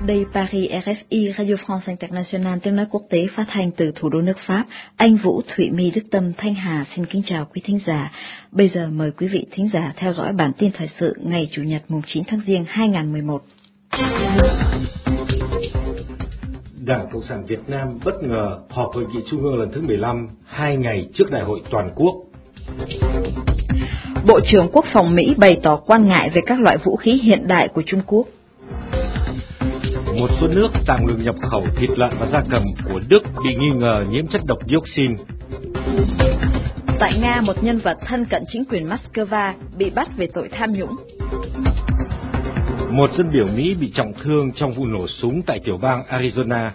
đây Paris RFI Radio France International tiếng nói quốc tế phát thanh từ thủ đô nước Pháp. Anh Vũ, Thụy My, Đức Tâm, Thanh Hà xin kính chào quý thính giả. Bây giờ mời quý vị thính giả theo dõi bản tin thời sự ngày Chủ nhật mùng 9 tháng Giêng 2011. Đảng Cộng sản Việt Nam bất ngờ họp hội nghị Trung ương lần thứ 15 2 ngày trước Đại hội toàn quốc. Bộ trưởng Quốc phòng Mỹ bày tỏ quan ngại về các loại vũ khí hiện đại của Trung Quốc. Một số nước tạm ngừng nhập khẩu thịt lợn và gia cầm của Đức bị nghi ngờ nhiễm chất độc dioxin. Tại Nga, một nhân vật thân cận chính quyền Moscow bị bắt về tội tham nhũng. Một dân biểu Mỹ bị trọng thương trong vụ nổ súng tại tiểu bang Arizona.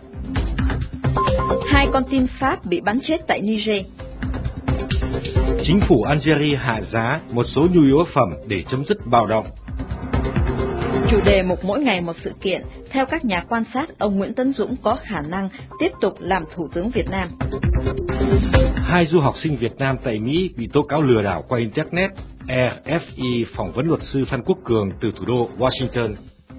2 con tin Pháp bị bắn chết tại Niger. Chính phủ Algeria hạ giá một số nhu yếu phẩm để chấm dứt bạo động. Chủ đề mục mỗi ngày một sự kiện, theo các nhà quan sát, ông Nguyễn Tấn Dũng có khả năng tiếp tục làm Thủ tướng Việt Nam. 2 du học sinh Việt Nam tại Mỹ bị tố cáo lừa đảo qua Internet. RFI phỏng vấn luật sư Phan Quốc Cường từ thủ đô Washington.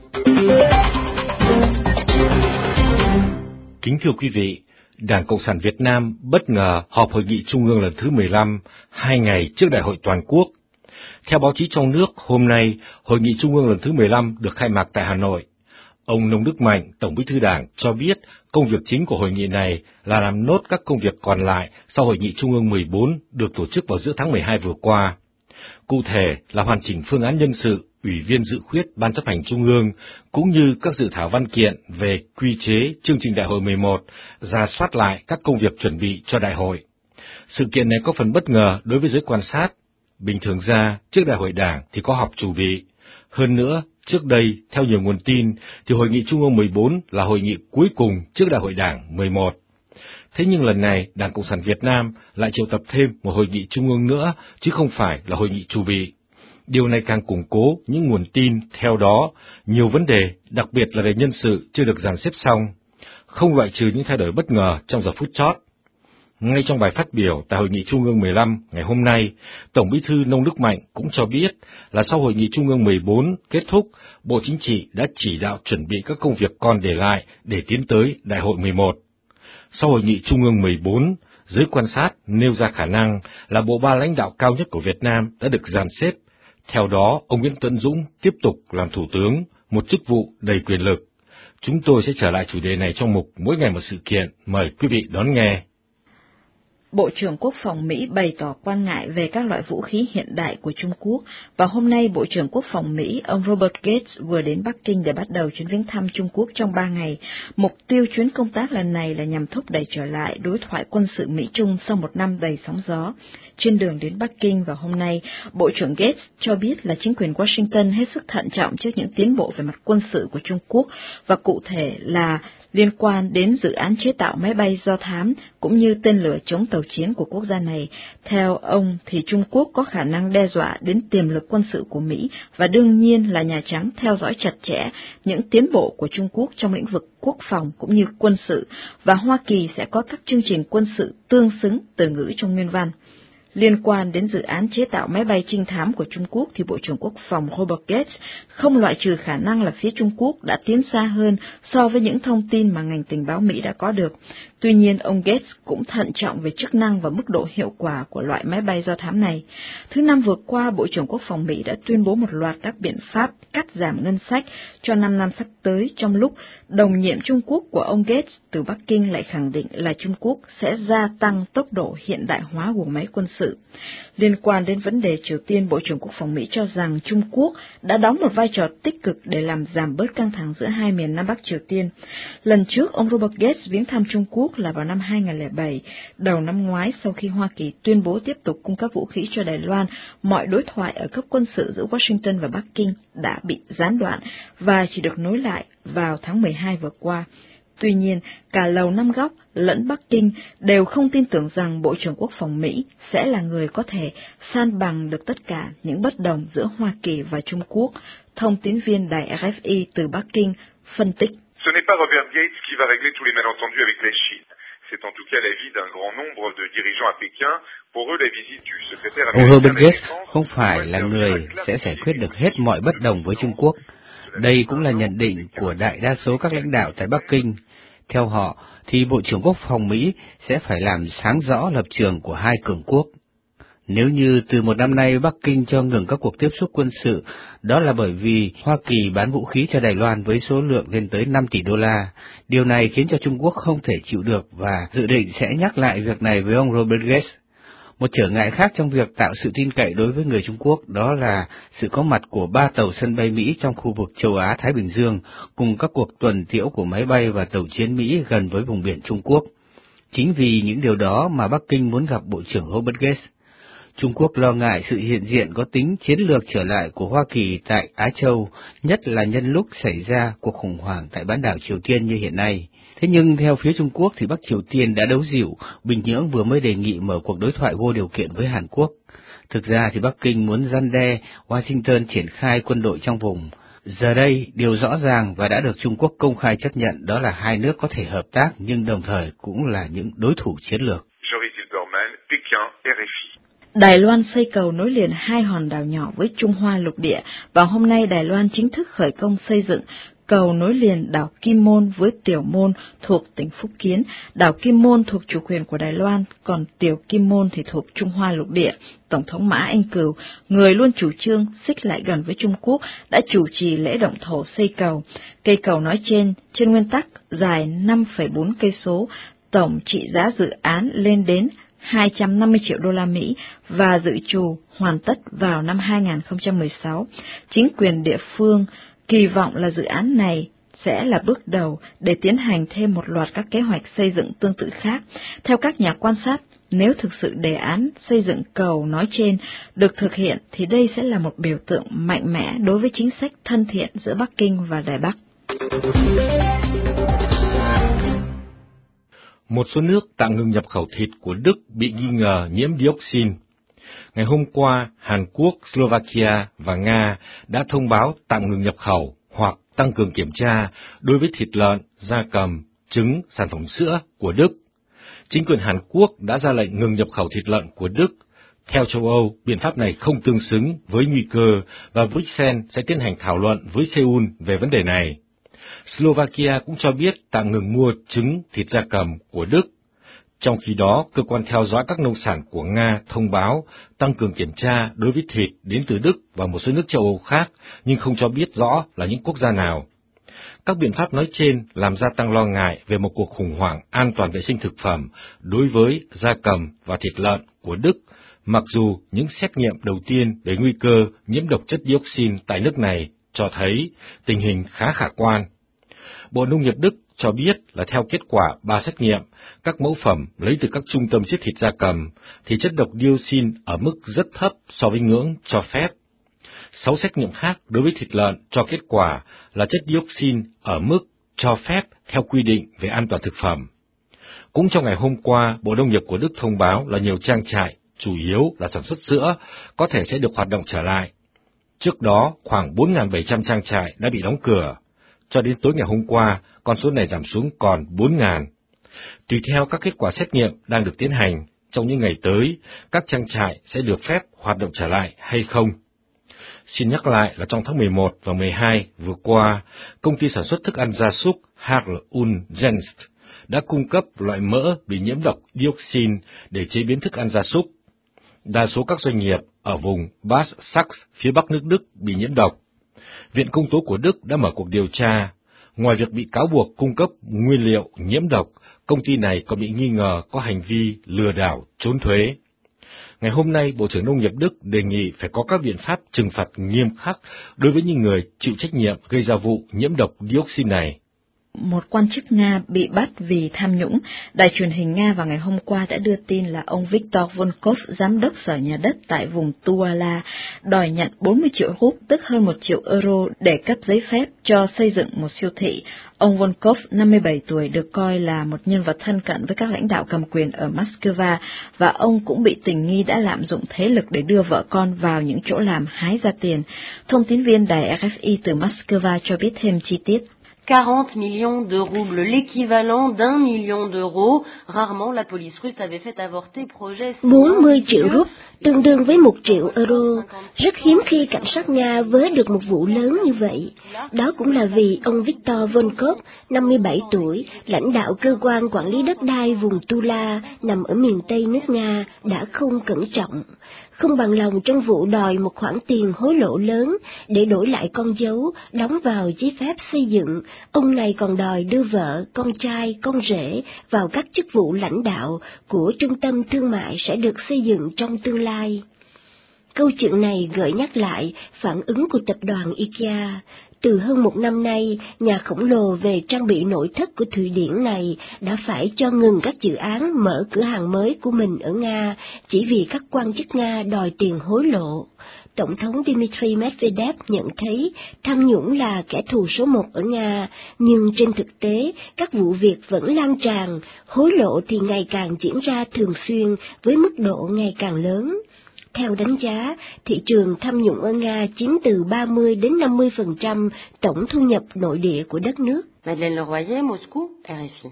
Kính thưa quý vị, Đảng Cộng sản Việt Nam bất ngờ họp hội nghị Trung ương lần thứ 15 2 ngày trước Đại hội toàn quốc. Theo báo chí trong nước, hôm nay, Hội nghị Trung ương lần thứ 15 được khai mạc tại Hà Nội. Ông Nông Đức Mạnh, Tổng Bí thư Đảng, cho biết công việc chính của hội nghị này là làm nốt các công việc còn lại sau Hội nghị Trung ương 14 được tổ chức vào giữa tháng 12 vừa qua. Cụ thể là hoàn chỉnh phương án nhân sự, Ủy viên dự khuyết Ban chấp hành Trung ương, cũng như các dự thảo văn kiện về quy chế chương trình Đại hội 11, rà soát lại các công việc chuẩn bị cho Đại hội. Sự kiện này có phần bất ngờ đối với giới quan sát. Bình thường ra, trước Đại hội Đảng thì có họp chủ bị. Hơn nữa, trước đây, theo nhiều nguồn tin, thì Hội nghị Trung ương 14 là hội nghị cuối cùng trước Đại hội Đảng 11. Thế nhưng lần này, Đảng Cộng sản Việt Nam lại triệu tập thêm một hội nghị Trung ương nữa, chứ không phải là hội nghị chủ bị. Điều này càng củng cố những nguồn tin theo đó, nhiều vấn đề, đặc biệt là về nhân sự chưa được dàn xếp xong, không loại trừ những thay đổi bất ngờ trong giờ phút chót. Ngay trong bài phát biểu tại Hội nghị Trung ương 15 ngày hôm nay, Tổng Bí thư Nông Đức Mạnh cũng cho biết là sau Hội nghị Trung ương 14 kết thúc, Bộ Chính trị đã chỉ đạo chuẩn bị các công việc còn để lại để tiến tới Đại hội 11. Sau Hội nghị Trung ương 14, giới quan sát nêu ra khả năng là bộ ba lãnh đạo cao nhất của Việt Nam đã được dàn xếp. Theo đó, ông Nguyễn Tấn Dũng tiếp tục làm Thủ tướng, một chức vụ đầy quyền lực. Chúng tôi sẽ trở lại chủ đề này trong mục mỗi ngày một sự kiện. Mời quý vị đón nghe. Bộ trưởng Quốc phòng Mỹ bày tỏ quan ngại về các loại vũ khí hiện đại của Trung Quốc, và hôm nay Bộ trưởng Quốc phòng Mỹ, ông Robert Gates, vừa đến Bắc Kinh để bắt đầu chuyến viếng thăm Trung Quốc trong 3 ngày. Mục tiêu chuyến công tác lần này là nhằm thúc đẩy trở lại đối thoại quân sự Mỹ-Trung sau một năm đầy sóng gió. Trên đường đến Bắc Kinh vào hôm nay, Bộ trưởng Gates cho biết là chính quyền Washington hết sức thận trọng trước những tiến bộ về mặt quân sự của Trung Quốc, và cụ thể là liên quan đến dự án chế tạo máy bay do thám cũng như tên lửa chống tàu chiến của quốc gia này. Theo ông thì Trung Quốc có khả năng đe dọa đến tiềm lực quân sự của Mỹ, và đương nhiên là Nhà Trắng theo dõi chặt chẽ những tiến bộ của Trung Quốc trong lĩnh vực quốc phòng cũng như quân sự, và Hoa Kỳ sẽ có các chương trình quân sự tương xứng, từ ngữ trong nguyên văn. Liên quan đến dự án chế tạo máy bay trinh thám của Trung Quốc thì Bộ trưởng Quốc phòng Robert Gates không loại trừ khả năng là phía Trung Quốc đã tiến xa hơn so với những thông tin mà ngành tình báo Mỹ đã có được. Tuy nhiên, ông Gates cũng thận trọng về chức năng và mức độ hiệu quả của loại máy bay do thám này. Thứ Năm vừa qua, Bộ trưởng Quốc phòng Mỹ đã tuyên bố một loạt các biện pháp cắt giảm ngân sách cho 5 năm sắp tới, trong lúc đồng nhiệm Trung Quốc của ông Gates từ Bắc Kinh lại khẳng định là Trung Quốc sẽ gia tăng tốc độ hiện đại hóa guồng máy quân sự. Liên quan đến vấn đề Triều Tiên, Bộ trưởng Quốc phòng Mỹ cho rằng Trung Quốc đã đóng một vai trò tích cực để làm giảm bớt căng thẳng giữa hai miền Nam Bắc Triều Tiên. Lần trước, ông Robert Gates viếng thăm Trung Quốc là vào năm 2007, đầu năm ngoái sau khi Hoa Kỳ tuyên bố tiếp tục cung cấp vũ khí cho Đài Loan. Mọi đối thoại ở cấp quân sự giữa Washington và Bắc Kinh đã bị gián đoạn và chỉ được nối lại vào tháng 12 vừa qua. Tuy nhiên, cả Lầu Năm Góc lẫn Bắc Kinh đều không tin tưởng rằng Bộ trưởng Quốc phòng Mỹ sẽ là người có thể san bằng được tất cả những bất đồng giữa Hoa Kỳ và Trung Quốc. Thông tín viên đài RFI từ Bắc Kinh phân tích. Ce n'est pas Robert Gates qui va régler tous les malentendus avec la Chine. C'est en tout cas l'avis d'un grand nombre de dirigeants à Pékin. Pour eux, la visite du secrétaire Ông Robert Gates không phải là người sẽ giải quyết được hết mọi bất đồng với Trung Quốc. Đây cũng là nhận định của đại đa số các lãnh đạo tại Bắc Kinh. Theo họ, thì Bộ trưởng Quốc phòng Mỹ sẽ phải làm sáng rõ lập trường của hai cường quốc. Nếu như từ một năm nay Bắc Kinh cho ngừng các cuộc tiếp xúc quân sự, đó là bởi vì Hoa Kỳ bán vũ khí cho Đài Loan với số lượng lên tới 5 tỷ đô la. Điều này khiến cho Trung Quốc không thể chịu được và dự định sẽ nhắc lại việc này với ông Robert Gates. Một trở ngại khác trong việc tạo sự tin cậy đối với người Trung Quốc đó là sự có mặt của 3 tàu sân bay Mỹ trong khu vực châu Á-Thái Bình Dương, cùng các cuộc tuần tiễu của máy bay và tàu chiến Mỹ gần với vùng biển Trung Quốc. Chính vì những điều đó mà Bắc Kinh muốn gặp Bộ trưởng Robert Gates. Trung Quốc lo ngại sự hiện diện có tính chiến lược trở lại của Hoa Kỳ tại Á Châu, nhất là nhân lúc xảy ra cuộc khủng hoảng tại bán đảo Triều Tiên như hiện nay. Thế nhưng theo phía Trung Quốc thì Bắc Triều Tiên đã đấu dịu, Bình Nhưỡng vừa mới đề nghị mở cuộc đối thoại vô điều kiện với Hàn Quốc. Thực ra thì Bắc Kinh muốn răn đe Washington triển khai quân đội trong vùng. Giờ đây, điều rõ ràng và đã được Trung Quốc công khai chấp nhận đó là hai nước có thể hợp tác nhưng đồng thời cũng là những đối thủ chiến lược. Đài Loan xây cầu nối liền hai hòn đảo nhỏ với Trung Hoa lục địa, và hôm nay Đài Loan chính thức khởi công xây dựng cầu nối liền đảo Kim Môn với Tiểu Môn thuộc tỉnh Phúc Kiến. Đảo Kim Môn thuộc chủ quyền của Đài Loan, còn Tiểu Kim Môn thì thuộc Trung Hoa lục địa. Tổng thống Mã Anh Cửu, người luôn chủ trương xích lại gần với Trung Quốc, đã chủ trì lễ động thổ xây cầu. Cây cầu nói trên nguyên tắc dài 5,4 cây số, tổng trị giá dự án lên đến 250 triệu đô la Mỹ và dự trù hoàn tất vào năm 2016. Chính quyền địa phương kỳ vọng là dự án này sẽ là bước đầu để tiến hành thêm một loạt các kế hoạch xây dựng tương tự khác. Theo các nhà quan sát, nếu thực sự đề án xây dựng cầu nói trên được thực hiện thì đây sẽ là một biểu tượng mạnh mẽ đối với chính sách thân thiện giữa Bắc Kinh và Đài Bắc. Một số nước tạm ngừng nhập khẩu thịt của Đức bị nghi ngờ nhiễm dioxin. Ngày hôm qua, Hàn Quốc, Slovakia và Nga đã thông báo tạm ngừng nhập khẩu hoặc tăng cường kiểm tra đối với thịt lợn, gia cầm, trứng, sản phẩm sữa của Đức. Chính quyền Hàn Quốc đã ra lệnh ngừng nhập khẩu thịt lợn của Đức. Theo châu Âu, biện pháp này không tương xứng với nguy cơ và Bruxelles sẽ tiến hành thảo luận với Seoul về vấn đề này. Slovakia cũng cho biết tạm ngừng mua trứng, thịt gia cầm của Đức. Trong khi đó, cơ quan theo dõi các nông sản của Nga thông báo tăng cường kiểm tra đối với thịt đến từ Đức và một số nước châu Âu khác, nhưng không cho biết rõ là những quốc gia nào. Các biện pháp nói trên làm gia tăng lo ngại về một cuộc khủng hoảng an toàn vệ sinh thực phẩm đối với gia cầm và thịt lợn của Đức, mặc dù những xét nghiệm đầu tiên về nguy cơ nhiễm độc chất dioxin tại nước này cho thấy tình hình khá khả quan. Bộ Nông nghiệp Đức cho biết là theo kết quả 3 xét nghiệm, các mẫu phẩm lấy từ các trung tâm giết thịt gia cầm, thì chất độc dioxin ở mức rất thấp so với ngưỡng cho phép. 6 xét nghiệm khác đối với thịt lợn cho kết quả là chất dioxin ở mức cho phép theo quy định về an toàn thực phẩm. Cũng trong ngày hôm qua, Bộ Nông nghiệp của Đức thông báo là nhiều trang trại, chủ yếu là sản xuất sữa, có thể sẽ được hoạt động trở lại. Trước đó, khoảng 4.700 trang trại đã bị đóng cửa. Cho đến tối ngày hôm qua, con số này giảm xuống còn 4.000. Tùy theo các kết quả xét nghiệm đang được tiến hành, trong những ngày tới, các trang trại sẽ được phép hoạt động trở lại hay không. Xin nhắc lại là trong tháng 11 và 12 vừa qua, công ty sản xuất thức ăn gia súc Harl und Jenst đã cung cấp loại mỡ bị nhiễm độc dioxin để chế biến thức ăn gia súc. Đa số các doanh nghiệp ở vùng Bas Sachs phía bắc nước Đức bị nhiễm độc. Viện Công tố của Đức đã mở cuộc điều tra. Ngoài việc bị cáo buộc cung cấp nguyên liệu nhiễm độc, công ty này còn bị nghi ngờ có hành vi lừa đảo, trốn thuế. Ngày hôm nay, Bộ trưởng Nông nghiệp Đức đề nghị phải có các biện pháp trừng phạt nghiêm khắc đối với những người chịu trách nhiệm gây ra vụ nhiễm độc dioxin này. Một quan chức Nga bị bắt vì tham nhũng. Đài truyền hình Nga vào ngày hôm qua đã đưa tin là ông Viktor Volkov, giám đốc sở nhà đất tại vùng Tuala, đòi nhận 40 triệu rúp, tức hơn 1 triệu euro, để cấp giấy phép cho xây dựng một siêu thị. Ông Volkov, 57 tuổi, được coi là một nhân vật thân cận với các lãnh đạo cầm quyền ở Moscow, và ông cũng bị tình nghi đã lạm dụng thế lực để đưa vợ con vào những chỗ làm hái ra tiền. Thông tín viên đài RFI từ Moscow cho biết thêm chi tiết. 40 millions de roubles, l'équivalent d'1 million d'euros. Rarement la police russe avait fait avorter projet. 40 triệu rúp, tương đương với 1 triệu euro. Rất hiếm khi cảnh sát Nga vớ được một vụ lớn như vậy. Đó cũng là vì ông Viktor Volkov, 57 tuổi, lãnh đạo cơ quan quản lý đất đai vùng Tula nằm ở miền Tây nước Nga, đã không cẩn trọng. Không bằng lòng trong vụ đòi một khoản tiền hối lộ lớn để đổi lại con dấu đóng vào giấy phép xây dựng, ông này còn đòi đưa vợ, con trai, con rể vào các chức vụ lãnh đạo của trung tâm thương mại sẽ được xây dựng trong tương lai. Câu chuyện này gợi nhắc lại phản ứng của tập đoàn IKEA. Từ hơn 1 năm nay, nhà khổng lồ về trang bị nội thất của Thụy Điển này đã phải cho ngừng các dự án mở cửa hàng mới của mình ở Nga chỉ vì các quan chức Nga đòi tiền hối lộ. Tổng thống Dmitry Medvedev nhận thấy tham nhũng là kẻ thù số 1 ở Nga, nhưng trên thực tế các vụ việc vẫn lan tràn, hối lộ thì ngày càng diễn ra thường xuyên với mức độ ngày càng lớn. Theo đánh giá, thị trường tham nhũng ở Nga chiếm từ 30 đến 50% tổng thu nhập nội địa của đất nước. Madeleine Leroyer, Moscou, RFI.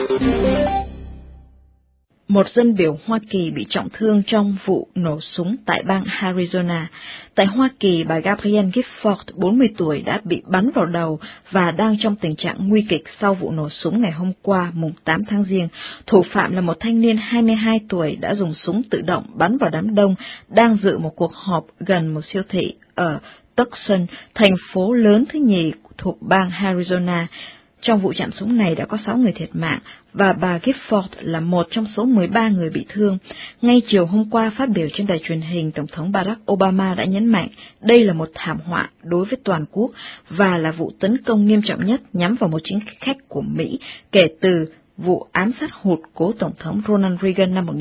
Một dân biểu Hoa Kỳ bị trọng thương trong vụ nổ súng tại bang Arizona. Tại Hoa Kỳ, bà Gabrielle Gifford, 40 tuổi, đã bị bắn vào đầu và đang trong tình trạng nguy kịch sau vụ nổ súng ngày hôm qua, mùng 8 tháng Giêng. Thủ phạm là một thanh niên 22 tuổi đã dùng súng tự động bắn vào đám đông đang dự một cuộc họp gần một siêu thị ở Tucson, thành phố lớn thứ nhì thuộc bang Arizona. Trong vụ chạm súng này đã có 6 người thiệt mạng, và bà Gifford là một trong số 13 người bị thương. Ngay chiều hôm qua, phát biểu trên đài truyền hình, Tổng thống Barack Obama đã nhấn mạnh đây là một thảm họa đối với toàn quốc và là vụ tấn công nghiêm trọng nhất nhắm vào một chính khách của Mỹ kể từ vụ ám sát hụt cố Tổng thống Ronald Reagan năm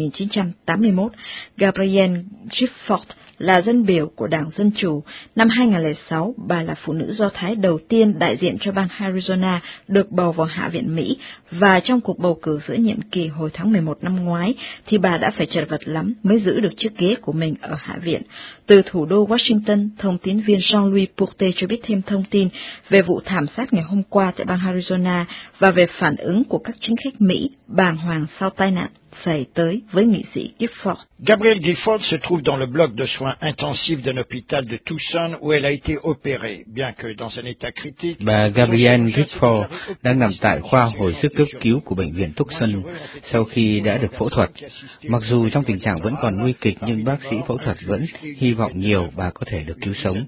1981. Gabrielle Gifford là dân biểu của Đảng Dân Chủ. Năm 2006, bà là phụ nữ Do Thái đầu tiên đại diện cho bang Arizona được bầu vào Hạ viện Mỹ, và trong cuộc bầu cử giữa nhiệm kỳ hồi tháng 11 năm ngoái, thì bà đã phải chật vật lắm mới giữ được chiếc ghế của mình ở Hạ viện. Từ thủ đô Washington, thông tín viên Jean-Louis Pourte cho biết thêm thông tin về vụ thảm sát ngày hôm qua tại bang Arizona và về phản ứng của các chính khách Mỹ bàng hoàng sau tai nạn xảy tới với nghị sĩ Gifford. Gabrielle Gifford se trouve dans le bloc de soins intensifs d'un hôpital de Tucson où elle a été opérée, bien que dans un état critique. Bà Gabrielle Gifford đang nằm tại khoa hồi sức cấp cứu của bệnh viện Tucson sau khi đã được phẫu thuật. Mặc dù trong tình trạng vẫn còn nguy kịch, nhưng bác sĩ phẫu thuật vẫn hy vọng nhiều bà có thể được cứu sống.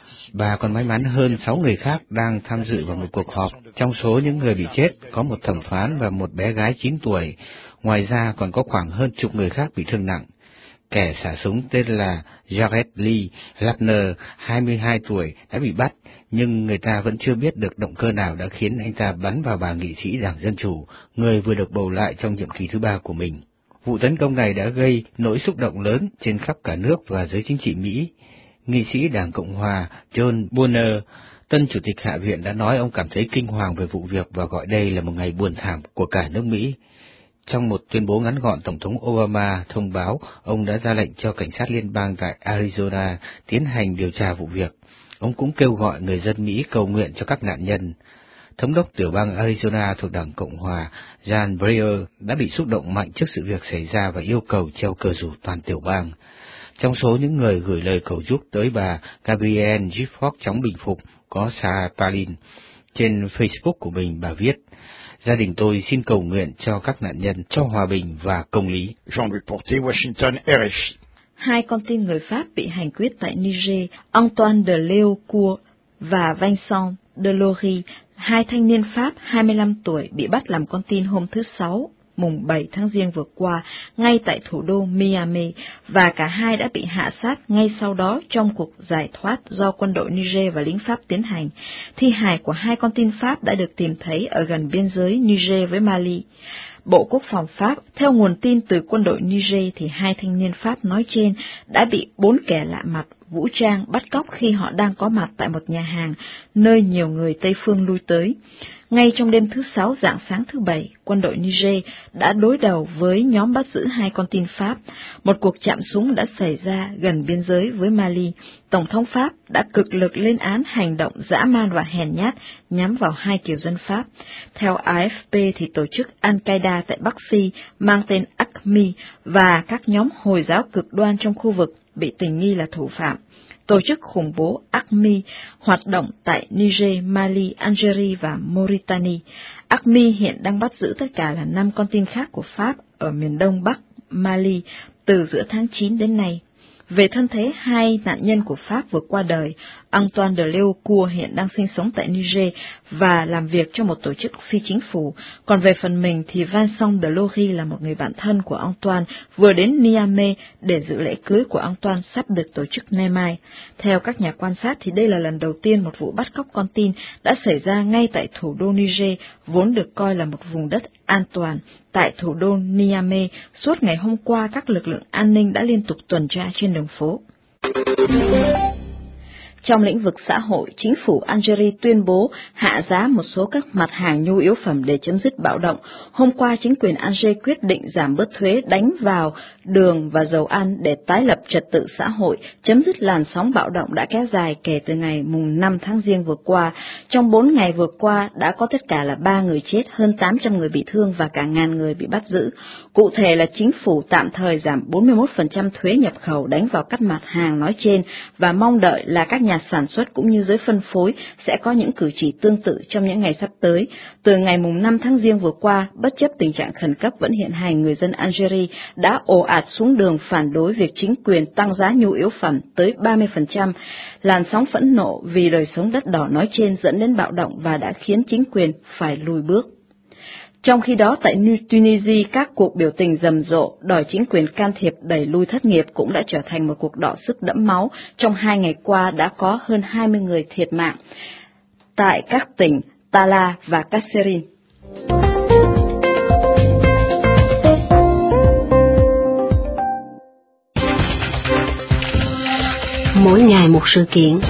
Bà còn may mắn hơn 6 người khác đang tham dự vào một cuộc họp. Trong số những người bị chết có một thẩm phán và một bé gái 9 tuổi. Ngoài ra còn có khoảng hơn chục người khác bị thương nặng. Kẻ xả súng tên là Jared Lee Lavner, 22 tuổi, đã bị bắt, nhưng người ta vẫn chưa biết được động cơ nào đã khiến anh ta bắn vào bà nghị sĩ Đảng Dân Chủ, người vừa được bầu lại trong nhiệm kỳ thứ 3 của mình. Vụ tấn công này đã gây nỗi xúc động lớn trên khắp cả nước và giới chính trị Mỹ. Nghị sĩ Đảng Cộng hòa John Boehner, tân chủ tịch Hạ viện, đã nói ông cảm thấy kinh hoàng về vụ việc và gọi đây là một ngày buồn thảm của cả nước Mỹ. Trong một tuyên bố ngắn gọn, Tổng thống Obama thông báo ông đã ra lệnh cho cảnh sát liên bang tại Arizona tiến hành điều tra vụ việc. Ông cũng kêu gọi người dân Mỹ cầu nguyện cho các nạn nhân. Thống đốc tiểu bang Arizona thuộc Đảng Cộng hòa Jan Breyer đã bị xúc động mạnh trước sự việc xảy ra và yêu cầu treo cờ rủ toàn tiểu bang. Trong số những người gửi lời cầu giúp tới bà Gabrielle Gifford chóng bình phục có Sarah Palin. Trên Facebook của mình, bà viết: Gia đình tôi xin cầu nguyện cho các nạn nhân, cho hòa bình và công lý. Jean-Louis Pourte, Washington, RFI. 2 con tin người Pháp bị hành quyết tại Niger, Antoine de Léaucourt và Vincent de Lory, 2 thanh niên Pháp 25 tuổi bị bắt làm con tin hôm thứ Sáu, mùng 7 tháng Giêng vừa qua, ngay tại thủ đô Niamey, và cả hai đã bị hạ sát ngay sau đó trong cuộc giải thoát do quân đội Niger và lính Pháp tiến hành. Thi hài của 2 con tin Pháp đã được tìm thấy ở gần biên giới Niger với Mali. Bộ Quốc phòng Pháp, theo nguồn tin từ quân đội Niger thì 2 thanh niên Pháp nói trên đã bị 4 kẻ lạ mặt vũ trang bắt cóc khi họ đang có mặt tại một nhà hàng, nơi nhiều người Tây phương lui tới. Ngay trong đêm thứ Sáu rạng sáng thứ Bảy, quân đội Niger đã đối đầu với nhóm bắt giữ 2 con tin Pháp. Một cuộc chạm súng đã xảy ra gần biên giới với Mali. Tổng thống Pháp đã cực lực lên án hành động dã man và hèn nhát nhắm vào 2 kiều dân Pháp. Theo AFP thì tổ chức Al-Qaeda tại Bắc Phi mang tên AQMI và các nhóm Hồi giáo cực đoan trong khu vực bị tình nghi là thủ phạm. Tổ chức khủng bố AQMI hoạt động tại Niger, Mali, Algeria và Mauritania. AQMI hiện đang bắt giữ tất cả là 5 con tin khác của Pháp ở miền đông bắc Mali từ giữa tháng 9 đến nay. Về thân thế 2 nạn nhân của Pháp vừa qua đời, Antoine de Léaucourt hiện đang sinh sống tại Niger và làm việc cho một tổ chức phi chính phủ. Còn về phần mình thì Vincent de Lory là một người bạn thân của Antoine vừa đến Niamey để dự lễ cưới của Antoine sắp được tổ chức nay mai. Theo các nhà quan sát thì đây là lần đầu tiên một vụ bắt cóc con tin đã xảy ra ngay tại thủ đô Niger, vốn được coi là một vùng đất an toàn. Tại thủ đô Niamey, suốt ngày hôm qua các lực lượng an ninh đã liên tục tuần tra trên đường phố. Trong lĩnh vực xã hội, chính phủ Algeria tuyên bố hạ giá một số các mặt hàng nhu yếu phẩm để chấm dứt bạo động. Hôm qua, chính quyền Alger quyết định giảm bớt thuế đánh vào đường và dầu ăn để tái lập trật tự xã hội, chấm dứt làn sóng bạo động đã kéo dài kể từ ngày mùng 5 tháng Giêng vừa qua. Trong 4 ngày vừa qua, đã có tất cả là 3 người chết, hơn 800 người bị thương và cả ngàn người bị bắt giữ. Cụ thể là chính phủ tạm thời giảm 41% thuế nhập khẩu đánh vào các mặt hàng nói trên và mong đợi là các nhà sản xuất cũng như giới phân phối sẽ có những cử chỉ tương tự trong những ngày sắp tới. Từ ngày mùng 5 tháng Giêng vừa qua, bất chấp tình trạng khẩn cấp vẫn hiện hành, người dân Algeria đã ồ ạt xuống đường phản đối việc chính quyền tăng giá nhu yếu phẩm tới 30%. Làn sóng phẫn nộ vì đời sống đắt đỏ nói trên dẫn đến bạo động và đã khiến chính quyền phải lùi bước. Trong khi đó, tại Tunisia, các cuộc biểu tình rầm rộ đòi chính quyền can thiệp đẩy lui thất nghiệp cũng đã trở thành một cuộc đọ sức đẫm máu. Trong 2 ngày qua đã có hơn 20 người thiệt mạng tại các tỉnh Tala và Kasserine. Mỗi ngày một sự kiện.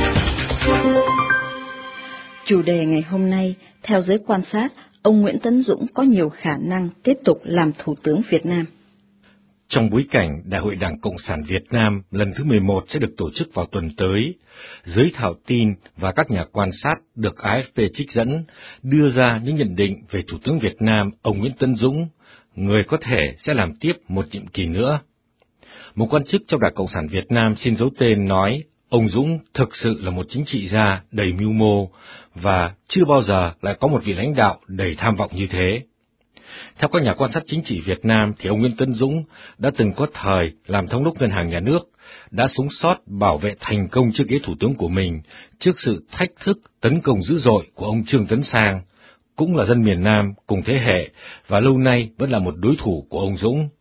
Chủ đề ngày hôm nay, theo giới quan sát, ông Nguyễn Tấn Dũng có nhiều khả năng tiếp tục làm Thủ tướng Việt Nam. Trong bối cảnh Đại hội Đảng Cộng sản Việt Nam lần thứ 11 sẽ được tổ chức vào tuần tới, giới thạo tin và các nhà quan sát được AFP trích dẫn đưa ra những nhận định về Thủ tướng Việt Nam ông Nguyễn Tấn Dũng, người có thể sẽ làm tiếp một nhiệm kỳ nữa. Một quan chức trong Đảng Cộng sản Việt Nam xin giấu tên nói ông Dũng thực sự là một chính trị gia đầy mưu mô và chưa bao giờ lại có một vị lãnh đạo đầy tham vọng như thế. Theo các nhà quan sát chính trị Việt Nam thì ông Nguyễn Tấn Dũng đã từng có thời làm thống đốc ngân hàng nhà nước, đã sống sót bảo vệ thành công chiếc ghế thủ tướng của mình trước sự thách thức tấn công dữ dội của ông Trương Tấn Sang, cũng là dân miền Nam cùng thế hệ và lâu nay vẫn là một đối thủ của ông Dũng.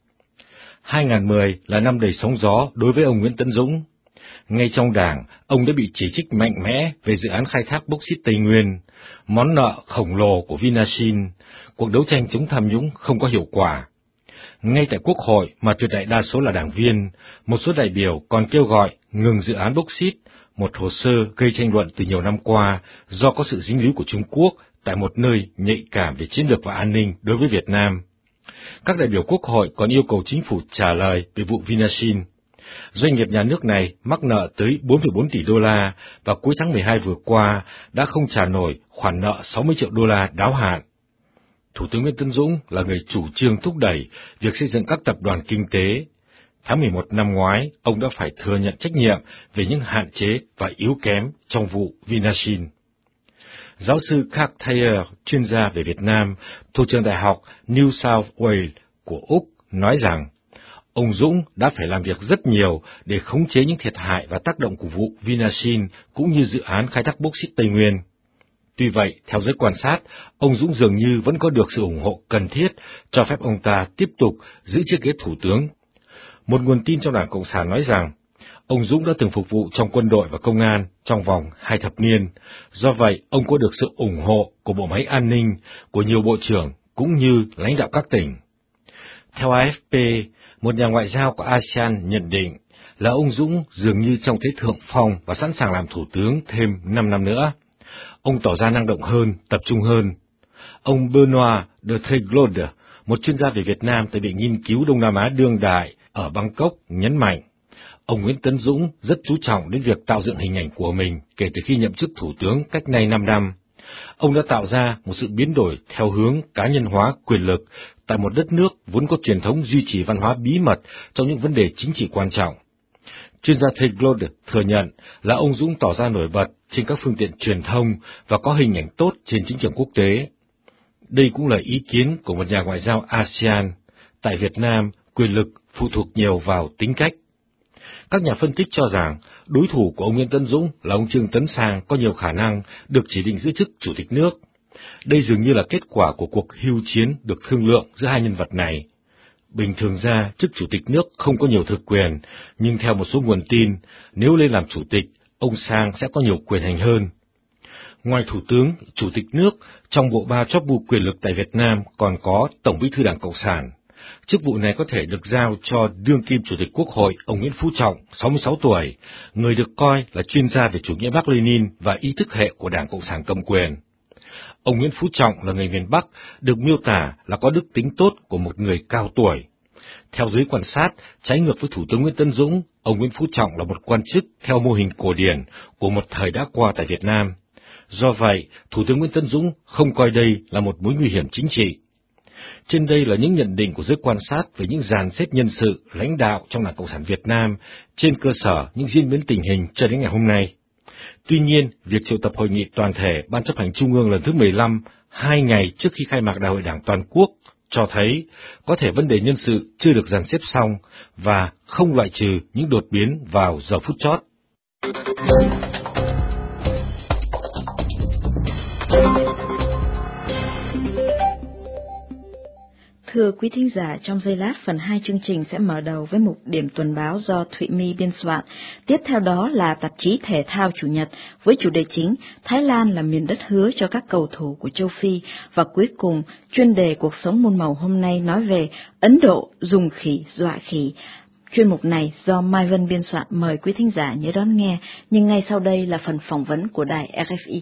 2010 là năm đầy sóng gió đối với ông Nguyễn Tấn Dũng. Ngay trong Đảng, ông đã bị chỉ trích mạnh mẽ về dự án khai thác bauxit Tây Nguyên, món nợ khổng lồ của Vinasin, cuộc đấu tranh chống tham nhũng không có hiệu quả. Ngay tại Quốc hội mà tuyệt đại đa số là đảng viên, một số đại biểu còn kêu gọi ngừng dự án bauxit, một hồ sơ gây tranh luận từ nhiều năm qua do có sự dính líu của Trung Quốc tại một nơi nhạy cảm về chiến lược và an ninh đối với Việt Nam. Các đại biểu Quốc hội còn yêu cầu chính phủ trả lời về vụ Vinasin. Doanh nghiệp nhà nước này mắc nợ tới 4,4 tỷ đô la và cuối tháng 12 vừa qua đã không trả nổi khoản nợ 60 triệu đô la đáo hạn. Thủ tướng Nguyễn Tấn Dũng là người chủ trương thúc đẩy việc xây dựng các tập đoàn kinh tế. Tháng 11 năm ngoái, ông đã phải thừa nhận trách nhiệm về những hạn chế và yếu kém trong vụ Vinasin. Giáo sư Clark Thayer, chuyên gia về Việt Nam, thuộc trường đại học New South Wales của Úc, nói rằng ông Dũng đã phải làm việc rất nhiều để khống chế những thiệt hại và tác động của vụ Vinasin cũng như dự án khai thác bauxit Tây Nguyên. Tuy vậy, theo giới quan sát, ông Dũng dường như vẫn có được sự ủng hộ cần thiết cho phép ông ta tiếp tục giữ chiếc ghế thủ tướng. Một nguồn tin trong Đảng Cộng sản nói rằng, ông Dũng đã từng phục vụ trong quân đội và công an trong vòng 2 thập niên, do vậy ông có được sự ủng hộ của bộ máy an ninh, của nhiều bộ trưởng cũng như lãnh đạo các tỉnh. Theo AFP, một nhà ngoại giao của ASEAN nhận định là ông Dũng dường như trong thế thượng phong và sẵn sàng làm thủ tướng thêm 5 năm nữa. Ông tỏ ra năng động hơn, tập trung hơn. Ông Benoit de Tréglode, một chuyên gia về Việt Nam tại Viện Nghiên cứu Đông Nam Á đương đại ở Bangkok, nhấn mạnh, ông Nguyễn Tấn Dũng rất chú trọng đến việc tạo dựng hình ảnh của mình kể từ khi nhậm chức thủ tướng cách nay 5 năm. Ông đã tạo ra một sự biến đổi theo hướng cá nhân hóa quyền lực tại một đất nước vốn có truyền thống duy trì văn hóa bí mật trong những vấn đề chính trị quan trọng. Chuyên gia Tréglode thừa nhận là ông Dũng tỏ ra nổi bật trên các phương tiện truyền thông và có hình ảnh tốt trên chính trường quốc tế. Đây cũng là ý kiến của một nhà ngoại giao ASEAN. Tại Việt Nam, quyền lực phụ thuộc nhiều vào tính cách. Các nhà phân tích cho rằng đối thủ của ông Nguyễn Tấn Dũng là ông Trương Tấn Sang có nhiều khả năng được chỉ định giữ chức chủ tịch nước. Đây dường như là kết quả của cuộc hưu chiến được thương lượng giữa hai nhân vật này. Bình thường ra, chức chủ tịch nước không có nhiều thực quyền, nhưng theo một số nguồn tin, nếu lên làm chủ tịch, ông Sang sẽ có nhiều quyền hành hơn. Ngoài thủ tướng, chủ tịch nước, trong bộ ba chóp bu quyền lực tại Việt Nam còn có Tổng Bí thư Đảng Cộng sản. Chức vụ này có thể được giao cho đương kim Chủ tịch Quốc hội ông Nguyễn Phú Trọng, 66 tuổi, người được coi là chuyên gia về chủ nghĩa Mác Lênin và ý thức hệ của Đảng Cộng sản cầm quyền. Ông Nguyễn Phú Trọng là người miền Bắc, được miêu tả là có đức tính tốt của một người cao tuổi. Theo giới quan sát, trái ngược với Thủ tướng Nguyễn Tấn Dũng, ông Nguyễn Phú Trọng là một quan chức theo mô hình cổ điển của một thời đã qua tại Việt Nam. Do vậy, Thủ tướng Nguyễn Tấn Dũng không coi đây là một mối nguy hiểm chính trị. Trên đây là những nhận định của giới quan sát về những dàn xếp nhân sự, lãnh đạo trong Đảng Cộng sản Việt Nam trên cơ sở những diễn biến tình hình cho đến ngày hôm nay. Tuy nhiên, việc triệu tập hội nghị toàn thể Ban chấp hành Trung ương lần thứ 15, 2 ngày trước khi khai mạc Đại hội Đảng toàn quốc, cho thấy có thể vấn đề nhân sự chưa được dàn xếp xong và không loại trừ những đột biến vào giờ phút chót. Thưa quý thính giả, trong giây lát phần 2 chương trình sẽ mở đầu với mục điểm tuần báo do Thụy My biên soạn. Tiếp theo đó là tạp chí Thể thao Chủ nhật với chủ đề chính Thái Lan là miền đất hứa cho các cầu thủ của châu Phi. Và cuối cùng, chuyên đề cuộc sống muôn màu hôm nay nói về Ấn Độ dùng khỉ dọa khỉ. Chuyên mục này do Mai Vân biên soạn, mời quý thính giả nhớ đón nghe. Nhưng ngay sau đây là phần phỏng vấn của đài RFI.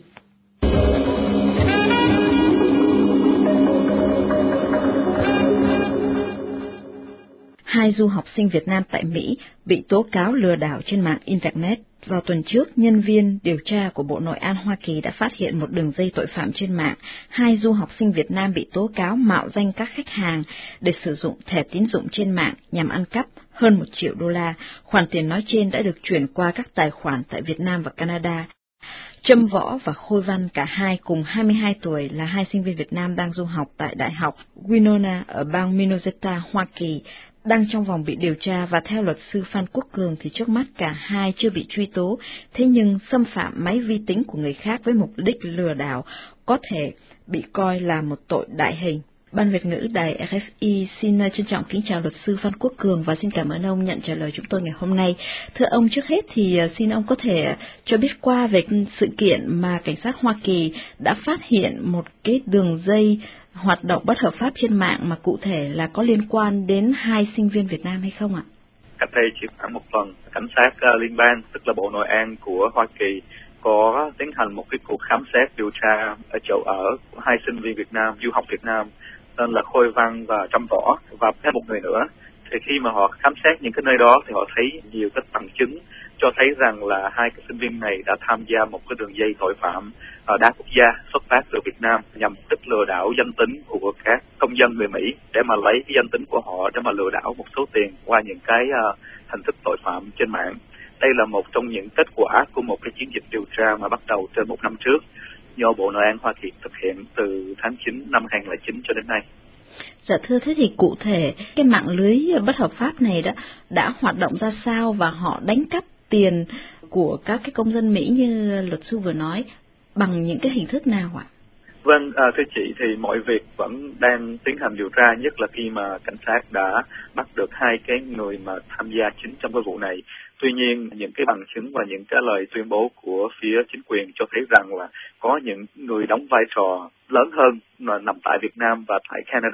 Hai du học sinh Việt Nam tại Mỹ bị tố cáo lừa đảo trên mạng Internet. Vào tuần trước, nhân viên điều tra của Bộ Nội an Hoa Kỳ đã phát hiện một đường dây tội phạm trên mạng. Hai du học sinh Việt Nam bị tố cáo mạo danh các khách hàng để sử dụng thẻ tín dụng trên mạng nhằm ăn cắp hơn 1 triệu đô la. Khoản tiền nói trên đã được chuyển qua các tài khoản tại Việt Nam và Canada. Trâm Võ và Khôi Văn, cả hai cùng 22 tuổi, là hai sinh viên Việt Nam đang du học tại Đại học Winona ở bang Minnesota, Hoa Kỳ, đang trong vòng bị điều tra, và theo luật sư Phan Quốc Cường thì trước mắt cả hai chưa bị truy tố, thế nhưng xâm phạm máy vi tính của người khác với mục đích lừa đảo có thể bị coi là một tội đại hình. Ban Việt ngữ đài RFI xin trân trọng kính chào luật sư Phan Quốc Cường và xin cảm ơn ông nhận trả lời chúng tôi ngày hôm nay. Thưa ông, trước hết thì xin ông có thể cho biết qua về sự kiện mà cảnh sát Hoa Kỳ đã phát hiện một cái đường dây hoạt động bất hợp pháp trên mạng, mà cụ thể là có liên quan đến hai sinh viên Việt Nam hay không ạ? Cách đây chỉ khoảng một tuần, cảnh sát liên bang, tức là Bộ Nội an của Hoa Kỳ, có tiến hành một cái cuộc khám xét điều tra ở chỗ ở của hai sinh viên Việt Nam, du học Việt Nam, tên là Khôi Văn và Trâm Võ, và thêm một người nữa. Thì khi mà họ khám xét những cái nơi đó thì họ thấy nhiều cái bằng chứng cho thấy rằng là hai cái sinh viên này đã tham gia một cái đường dây tội phạm đa quốc gia xuất phát từ Việt Nam nhằm mục đích lừa đảo danh tính của các công dân người Mỹ để mà lấy cái danh tính của họ để mà lừa đảo một số tiền qua những cái hình thức tội phạm trên mạng. Đây là một trong những kết quả của một cái chiến dịch điều tra mà bắt đầu trên 1 năm trước do Bộ Nội an Hoa Kỳ thực hiện từ tháng 9 năm 2009 cho đến nay. Dạ thưa, thế thì cụ thể cái mạng lưới bất hợp pháp này đã hoạt động ra sao và họ đánh cắp tiền của các cái công dân Mỹ như luật sư vừa nói bằng những cái hình thức nào ạ? Vâng, thưa chị, thì mọi việc vẫn đang tiến hành điều tra, nhất là khi mà cảnh sát đã bắt được hai cái người mà tham gia chính trong cái vụ này. Tuy nhiên, những cái bằng chứng và những cái lời tuyên bố của phía chính quyền cho thấy rằng là có những người đóng vai trò lớn hơn mà nằm tại Việt Nam và tại Canada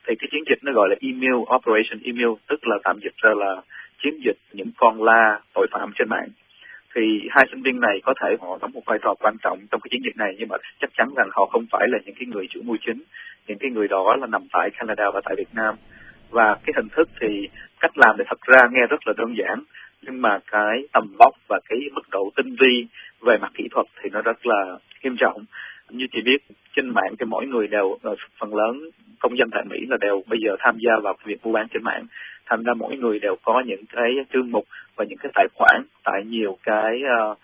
Thì cái chiến dịch nó gọi là email, Operation Email, tức là tạm dịch ra là chiến dịch những con la tội phạm trên mạng. Thì hai sinh viên này có thể họ đóng một vai trò quan trọng trong cái chiến dịch này, nhưng mà chắc chắn rằng họ không phải là những cái người chủ mưu chính. Những cái người đó là nằm tại Canada và tại Việt Nam. Và cái hình thức thì cách làm thì thật ra nghe rất là đơn giản, nhưng mà cái tầm vóc và cái mức độ tinh vi về mặt kỹ thuật thì nó rất là nghiêm trọng. Như chị biết, trên mạng thì mỗi người đều, phần lớn công dân tại Mỹ là đều bây giờ tham gia vào việc mua bán trên mạng. Thành ra mỗi người đều có những cái chương mục và những cái tài khoản tại nhiều cái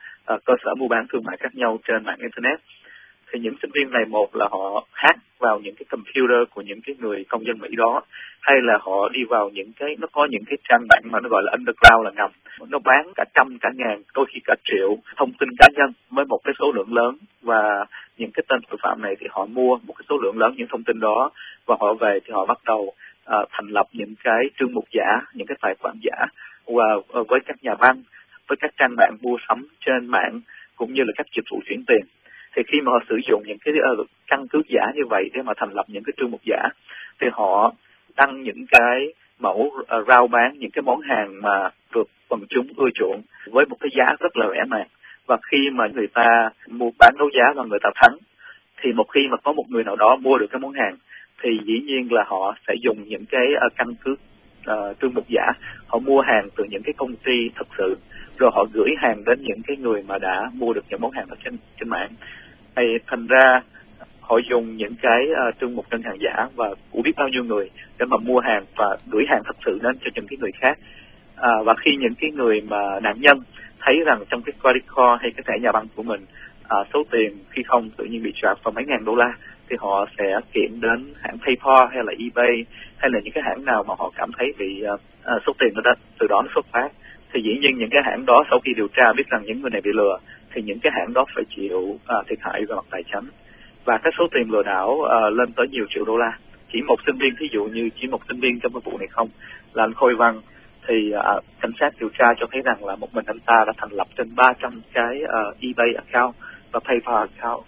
cơ sở mua bán thương mại khác nhau trên mạng Internet. Thì những sinh viên này, một là họ hack vào những cái computer của những cái người công dân Mỹ đó, hay là họ đi vào những cái, nó có những cái trang mạng mà nó gọi là underground, là ngầm, nó bán cả trăm cả ngàn, đôi khi cả triệu thông tin cá nhân với một cái số lượng lớn. Và những cái tên tội phạm này thì họ mua một cái số lượng lớn những thông tin đó, và họ về thì họ bắt đầu thành lập những cái chương mục giả, những cái tài khoản giả, và với các nhà băng, với các trang mạng mua sắm trên mạng, cũng như là các dịch vụ chuyển tiền. Thì khi mà họ sử dụng những cái căn cước giả như vậy để mà thành lập những cái chương mục giả, thì họ đăng những cái mẫu rao bán những cái món hàng mà được quần chúng ưa chuộng với một cái giá rất là rẻ mạt. Và khi mà người ta mua bán đấu giá và người ta thắng, thì một khi mà có một người nào đó mua được cái món hàng, thì dĩ nhiên là họ sẽ dùng những cái căn cước chương mục giả, họ mua hàng từ những cái công ty thật sự, rồi họ gửi hàng đến những cái người mà đã mua được những món hàng ở trên mạng. Thì thành ra họ dùng những cái chương mục ngân hàng giả và của biết bao nhiêu người để mà mua hàng và gửi hàng thật sự đến cho những cái người khác. Và khi những cái người mà nạn nhân thấy rằng trong cái credit card hay cái thẻ nhà băng của mình số tiền khi không tự nhiên bị charge vào mấy ngàn đô la, thì họ sẽ kiện đến hãng PayPal hay là eBay hay là những cái hãng nào mà họ cảm thấy bị số tiền đó từ đó nó xuất phát. Thì dĩ nhiên những cái hãng đó sau khi điều tra biết rằng những người này bị lừa, thì những cái hãng đó phải chịu thiệt hại về mặt tài chính. Và cái số tiền lừa đảo lên tới nhiều triệu đô la. Chỉ một sinh viên, thí dụ như chỉ một sinh viên trong cái vụ này không, là anh Khôi Văn, thì cảnh sát điều tra cho thấy rằng là một mình anh ta đã thành lập trên 300 cái eBay account và PayPal account.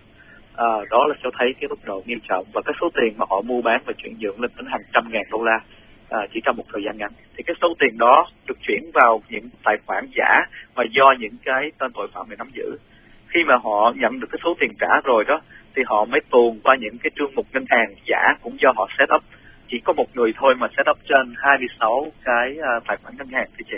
Đó là cho thấy cái mức độ nghiêm trọng, và cái số tiền mà họ mua bán và chuyển nhượng lên đến hàng trăm ngàn đô la chỉ trong một thời gian ngắn. Thì cái số tiền đó được chuyển vào những tài khoản giả mà do những cái tên tội phạm này nắm giữ. Khi mà họ nhận được cái số tiền trả rồi đó, thì họ mới tuồn qua những cái chương mục ngân hàng giả cũng do họ set up. Chỉ có một người thôi mà set up trên 26 cái tài khoản ngân hàng thì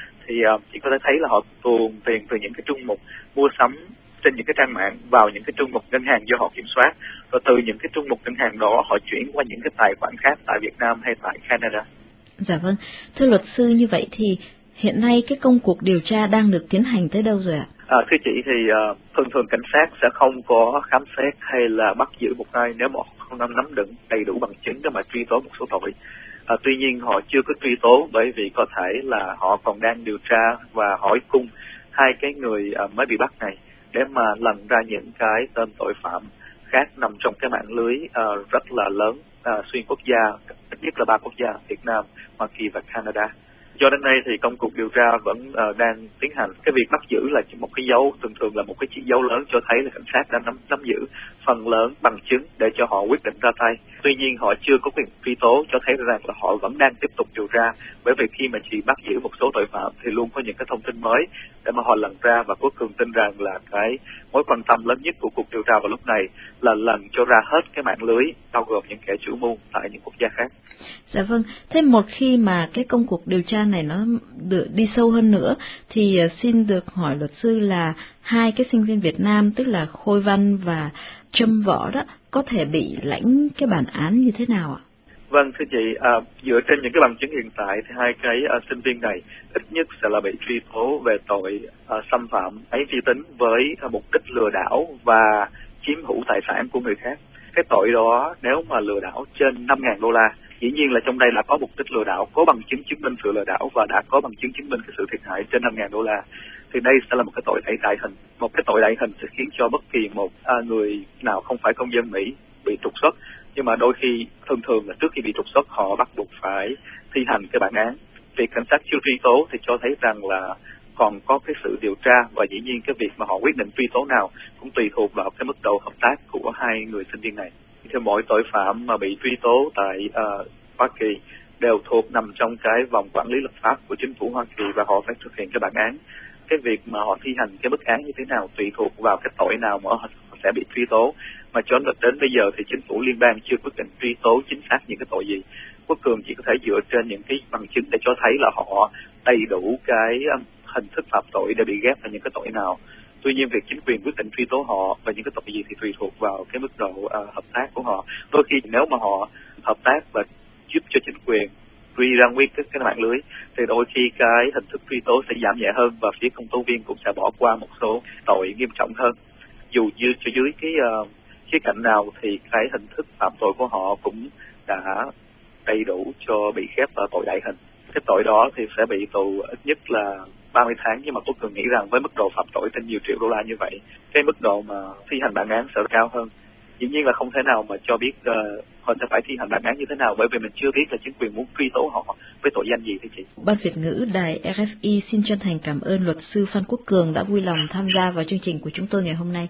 chị có thể thấy là họ tuồn tiền từ những cái chương mục mua sắm trên những cái trang mạng vào những cái chương mục ngân hàng do họ kiểm soát, và từ những cái chương mục ngân hàng đó họ chuyển qua những cái tài khoản khác tại Việt Nam hay tại Canada. Dạ vâng, thưa luật sư, như vậy thì hiện nay cái công cuộc điều tra đang được tiến hành tới đâu rồi ạ? Thưa chị, thì thường cảnh sát sẽ không có khám xét hay là bắt giữ một ai nếu mà không nắm được đầy đủ bằng chứng để mà truy tố một số tội. Tuy nhiên họ chưa có truy tố bởi vì có thể là họ còn đang điều tra và hỏi cung hai cái người mới bị bắt này để mà lần ra những cái tên tội phạm khác nằm trong cái mạng lưới rất là lớn xuyên quốc gia, nhất là 3 quốc gia Việt Nam, Hoa Kỳ và Canada. Do đến nay thì công cuộc điều tra vẫn đang tiến hành. Cái việc bắt giữ là một cái dấu, thường là một cái chỉ dấu lớn cho thấy là cảnh sát đã nắm giữ phần lớn bằng chứng để cho họ quyết định ra tay. Tuy nhiên họ chưa có quyền truy tố, cho thấy rằng là họ vẫn đang tiếp tục điều tra. Bởi vì khi mà chỉ bắt giữ một số tội phạm thì luôn có những cái thông tin mới để mà họ lần ra, và cuối cùng tin rằng là cái mối quan tâm lớn nhất của cuộc điều tra vào lúc này là lần cho ra hết cái mạng lưới bao gồm những kẻ chủ mưu tại những quốc gia khác. Dạ vâng, thế một khi mà cái công cuộc điều tra này nó được đi sâu hơn nữa thì xin được hỏi luật sư là hai cái sinh viên Việt Nam, tức là Khôi Văn và Trâm Võ đó, có thể bị lãnh cái bản án như thế nào ạ? Vâng, thưa chị, dựa trên những cái bằng chứng hiện tại thì hai cái sinh viên này ít nhất sẽ là bị truy tố về tội xâm phạm máy vi tính với mục đích lừa đảo và chiếm hữu tài sản của người khác. Cái tội đó nếu mà lừa đảo trên 5.000 đô la, dĩ nhiên là trong đây là có mục đích lừa đảo, có bằng chứng chứng minh sự lừa đảo và đã có bằng chứng chứng minh cái sự thiệt hại trên 5.000 đô la, thì đây sẽ là một cái tội đại hình. Một cái tội đại hình sẽ khiến cho bất kỳ một người nào không phải công dân Mỹ bị trục xuất. Nhưng mà đôi khi thường là trước khi bị trục xuất họ bắt buộc phải thi hành cái bản án. Việc cảnh sát chưa truy tố thì cho thấy rằng là còn có cái sự điều tra, và dĩ nhiên cái việc mà họ quyết định truy tố nào cũng tùy thuộc vào cái mức độ hợp tác của hai người sinh viên này. Theo mỗi tội phạm mà bị truy tố tại Hoa Kỳ đều nằm trong cái vòng quản lý lập pháp của chính phủ Hoa Kỳ và họ phải thực hiện cái bản án. Cái việc mà họ thi hành cái mức án như thế nào tùy thuộc vào cái tội nào mà họ sẽ bị truy tố. Mà cho đến bây giờ thì chính phủ liên bang chưa quyết định truy tố chính xác những cái tội gì. Quốc cường chỉ có thể dựa trên những cái bằng chứng để cho thấy là họ đầy đủ cái hình thức phạm tội để bị ghép vào những cái tội nào. Tuy nhiên việc chính quyền quyết định truy tố họ và những cái tội gì thì tùy thuộc vào cái mức độ hợp tác của họ. Đôi khi nếu mà họ hợp tác và giúp cho chính quyền truy ra nguyên cái mạng lưới thì đôi khi cái hình thức truy tố sẽ giảm nhẹ hơn và phía công tố viên cũng sẽ bỏ qua một số tội nghiêm trọng hơn. Dù cho dưới cái khía cạnh nào thì cái hình thức phạm tội của họ cũng đã đầy đủ cho bị ghép vào tội đại hình. Cái tội đó thì sẽ bị tù ít nhất là 30 tháng, nhưng mà tôi cần nghĩ rằng với mức độ phạm tội trên nhiều triệu đô la như vậy, cái mức độ mà thi hành bản án sẽ cao hơn. Dĩ nhiên là không thể nào mà cho biết họ sẽ phải thi hành bản án như thế nào, bởi vì mình chưa biết là chính quyền muốn truy tố họ với tội danh gì thưa chị. Ban Việt ngữ Đài RFI xin chân thành cảm ơn luật sư Phan Quốc Cường đã vui lòng tham gia vào chương trình của chúng tôi ngày hôm nay.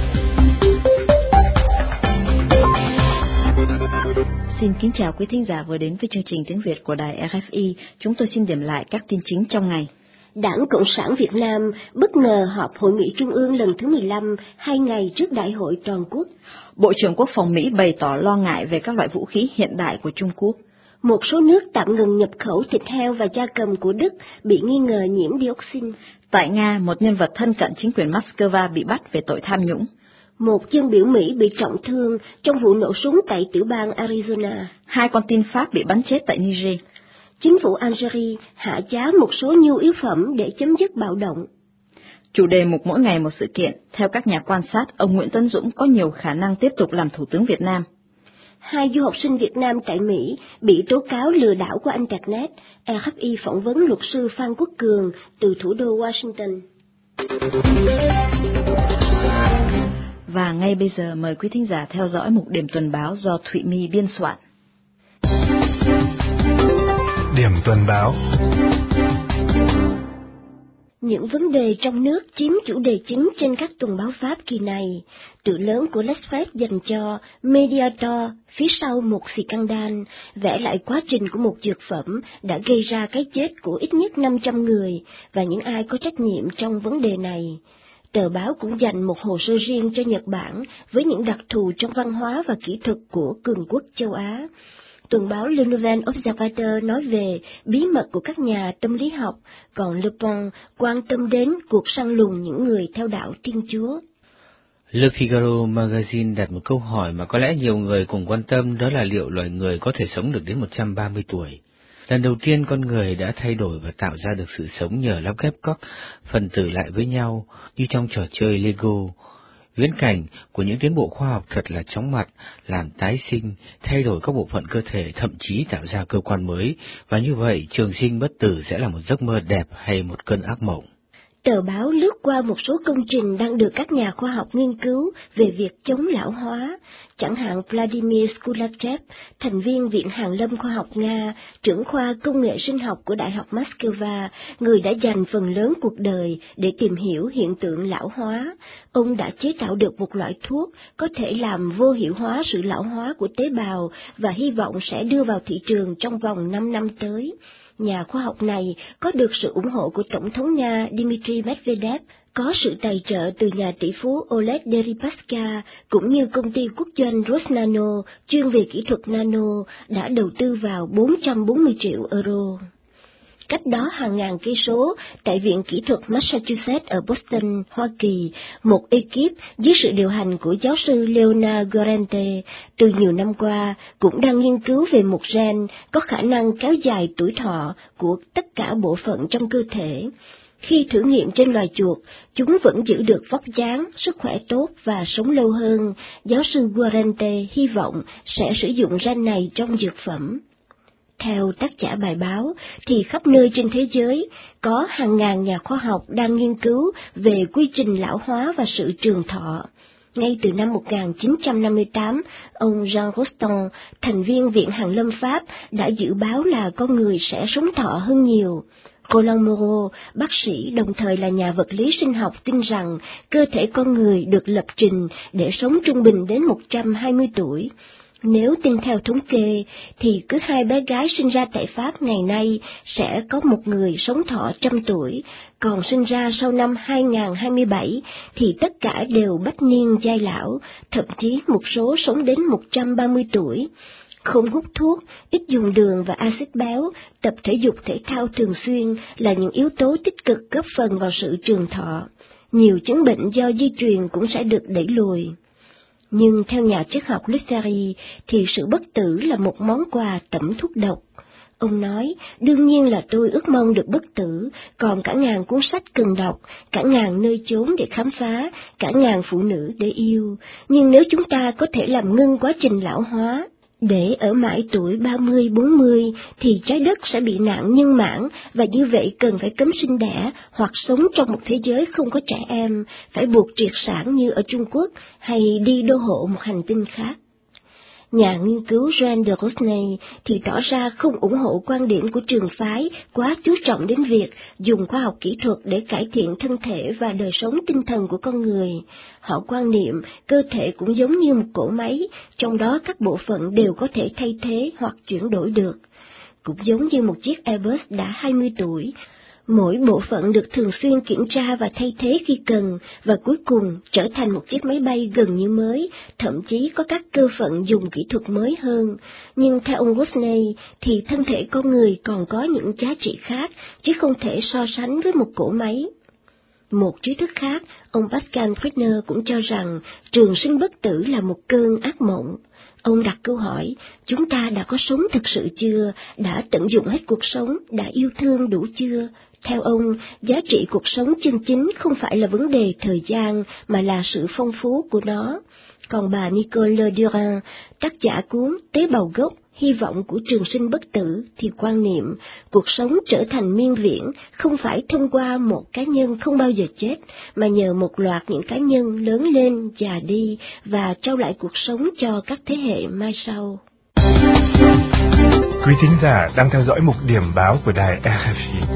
Xin kính chào quý thính giả vừa đến với chương trình tiếng Việt của Đài RFI. Chúng tôi xin điểm lại các tin chính trong ngày. Đảng Cộng sản Việt Nam bất ngờ họp Hội nghị Trung ương lần thứ 15, 2 ngày trước Đại hội toàn quốc. Bộ trưởng Quốc phòng Mỹ bày tỏ lo ngại về các loại vũ khí hiện đại của Trung Quốc. Một số nước tạm ngừng nhập khẩu thịt heo và gia cầm của Đức bị nghi ngờ nhiễm dioxin. Tại Nga, một nhân vật thân cận chính quyền Moscow bị bắt về tội tham nhũng. Một dân biểu Mỹ bị trọng thương trong vụ nổ súng tại tiểu bang Arizona. 2 con tin Pháp bị bắn chết tại Niger. Chính phủ Algeria hạ giá một số nhu yếu phẩm để chấm dứt bạo động. Chủ đề mục mỗi ngày một sự kiện, theo các nhà quan sát, ông Nguyễn Tấn Dũng có nhiều khả năng tiếp tục làm Thủ tướng Việt Nam. 2 du học sinh Việt Nam tại Mỹ bị tố cáo lừa đảo qua Internet. RFI phỏng vấn luật sư Phan Quốc Cường từ thủ đô Washington. Và ngay bây giờ mời quý thính giả theo dõi mục điểm tuần báo do Thụy My biên soạn. Điểm tuần báo. Những vấn đề trong nước chiếm chủ đề chính trên các tuần báo Pháp kỳ này. Tự lớn của L'Express dành cho Mediator, phía sau một scandal, vẽ lại quá trình của một dược phẩm đã gây ra cái chết của ít nhất 500 người và những ai có trách nhiệm trong vấn đề này. Tờ báo cũng dành một hồ sơ riêng cho Nhật Bản với những đặc thù trong văn hóa và kỹ thuật của cường quốc châu Á. Tuần báo Le Nouvel Observateur nói về bí mật của các nhà tâm lý học, còn Le Point quan tâm đến cuộc săn lùng những người theo đạo Thiên Chúa. Le Figaro Magazine đặt một câu hỏi mà có lẽ nhiều người cùng quan tâm, đó là liệu loài người có thể sống được đến 130 tuổi. Lần đầu tiên con người đã thay đổi và tạo ra được sự sống nhờ lắp ghép các phần tử lại với nhau như trong trò chơi Lego. Viễn cảnh của những tiến bộ khoa học thật là chóng mặt, làm tái sinh, thay đổi các bộ phận cơ thể, thậm chí tạo ra cơ quan mới, và như vậy trường sinh bất tử sẽ là một giấc mơ đẹp hay một cơn ác mộng. Tờ báo lướt qua một số công trình đang được các nhà khoa học nghiên cứu về việc chống lão hóa, chẳng hạn Vladimir Skulachev, thành viên Viện Hàn lâm Khoa học Nga, trưởng khoa công nghệ sinh học của Đại học Moscow, người đã dành phần lớn cuộc đời để tìm hiểu hiện tượng lão hóa. Ông đã chế tạo được một loại thuốc có thể làm vô hiệu hóa sự lão hóa của tế bào và hy vọng sẽ đưa vào thị trường trong vòng 5 năm tới. Nhà khoa học này có được sự ủng hộ của Tổng thống Nga Dmitry Medvedev, có sự tài trợ từ nhà tỷ phú Oleg Deripaska, cũng như công ty quốc doanh Rosnano chuyên về kỹ thuật nano đã đầu tư vào 440 triệu euro. Cách đó hàng ngàn cây số, tại Viện Kỹ thuật Massachusetts ở Boston, Hoa Kỳ, một ekip dưới sự điều hành của giáo sư Leonard Guarente từ nhiều năm qua cũng đang nghiên cứu về một gen có khả năng kéo dài tuổi thọ của tất cả bộ phận trong cơ thể. Khi thử nghiệm trên loài chuột, chúng vẫn giữ được vóc dáng, sức khỏe tốt và sống lâu hơn. Giáo sư Guarente hy vọng sẽ sử dụng gen này trong dược phẩm. Theo tác giả bài báo, thì khắp nơi trên thế giới có hàng ngàn nhà khoa học đang nghiên cứu về quy trình lão hóa và sự trường thọ. Ngay từ năm 1958, ông Jean Rostand, thành viên Viện Hàn lâm Pháp, đã dự báo là con người sẽ sống thọ hơn nhiều. Roland Moreau, bác sĩ đồng thời là nhà vật lý sinh học, tin rằng cơ thể con người được lập trình để sống trung bình đến 120 tuổi. Nếu tin theo thống kê, thì cứ 2 bé gái sinh ra tại Pháp ngày nay sẽ có một người sống thọ 100 tuổi, còn sinh ra sau năm 2027 thì tất cả đều bách niên giai lão, thậm chí một số sống đến 130 tuổi. Không hút thuốc, ít dùng đường và axit béo, tập thể dục thể thao thường xuyên là những yếu tố tích cực góp phần vào sự trường thọ. Nhiều chứng bệnh do di truyền cũng sẽ được đẩy lùi. Nhưng theo nhà triết học Lutheri thì sự bất tử là một món quà tẩm thuốc độc. Ông nói, đương nhiên là tôi ước mong được bất tử, còn cả ngàn cuốn sách cần đọc, cả ngàn nơi chốn để khám phá, cả ngàn phụ nữ để yêu. Nhưng nếu chúng ta có thể làm ngưng quá trình lão hóa, để ở mãi tuổi 30-40 thì trái đất sẽ bị nạn nhân mãn, và như vậy cần phải cấm sinh đẻ hoặc sống trong một thế giới không có trẻ em, phải buộc triệt sản như ở Trung Quốc hay đi đô hộ một hành tinh khác. Nhà nghiên cứu Jean de Rosnay thì tỏ ra không ủng hộ quan điểm của trường phái quá chú trọng đến việc dùng khoa học kỹ thuật để cải thiện thân thể và đời sống tinh thần của con người. Họ quan niệm cơ thể cũng giống như một cỗ máy, trong đó các bộ phận đều có thể thay thế hoặc chuyển đổi được. Cũng giống như một chiếc Airbus đã 20 tuổi, mỗi bộ phận được thường xuyên kiểm tra và thay thế khi cần, và cuối cùng trở thành một chiếc máy bay gần như mới, thậm chí có các cơ phận dùng kỹ thuật mới hơn. Nhưng theo ông Rosnay thì thân thể con người còn có những giá trị khác, chứ không thể so sánh với một cỗ máy. Một trí thức khác, ông Pascal Fresner cũng cho rằng trường sinh bất tử là một cơn ác mộng. Ông đặt câu hỏi, chúng ta đã có sống thực sự chưa, đã tận dụng hết cuộc sống, đã yêu thương đủ chưa? Theo ông, giá trị cuộc sống chân chính không phải là vấn đề thời gian, mà là sự phong phú của nó. Còn bà Nicole Durand, tác giả cuốn Tế bào gốc, hy vọng của trường sinh bất tử, thì quan niệm cuộc sống trở thành miên viễn không phải thông qua một cá nhân không bao giờ chết, mà nhờ một loạt những cá nhân lớn lên, già đi và trao lại cuộc sống cho các thế hệ mai sau. Quý thính giả đang theo dõi mục điểm báo của đài RFI.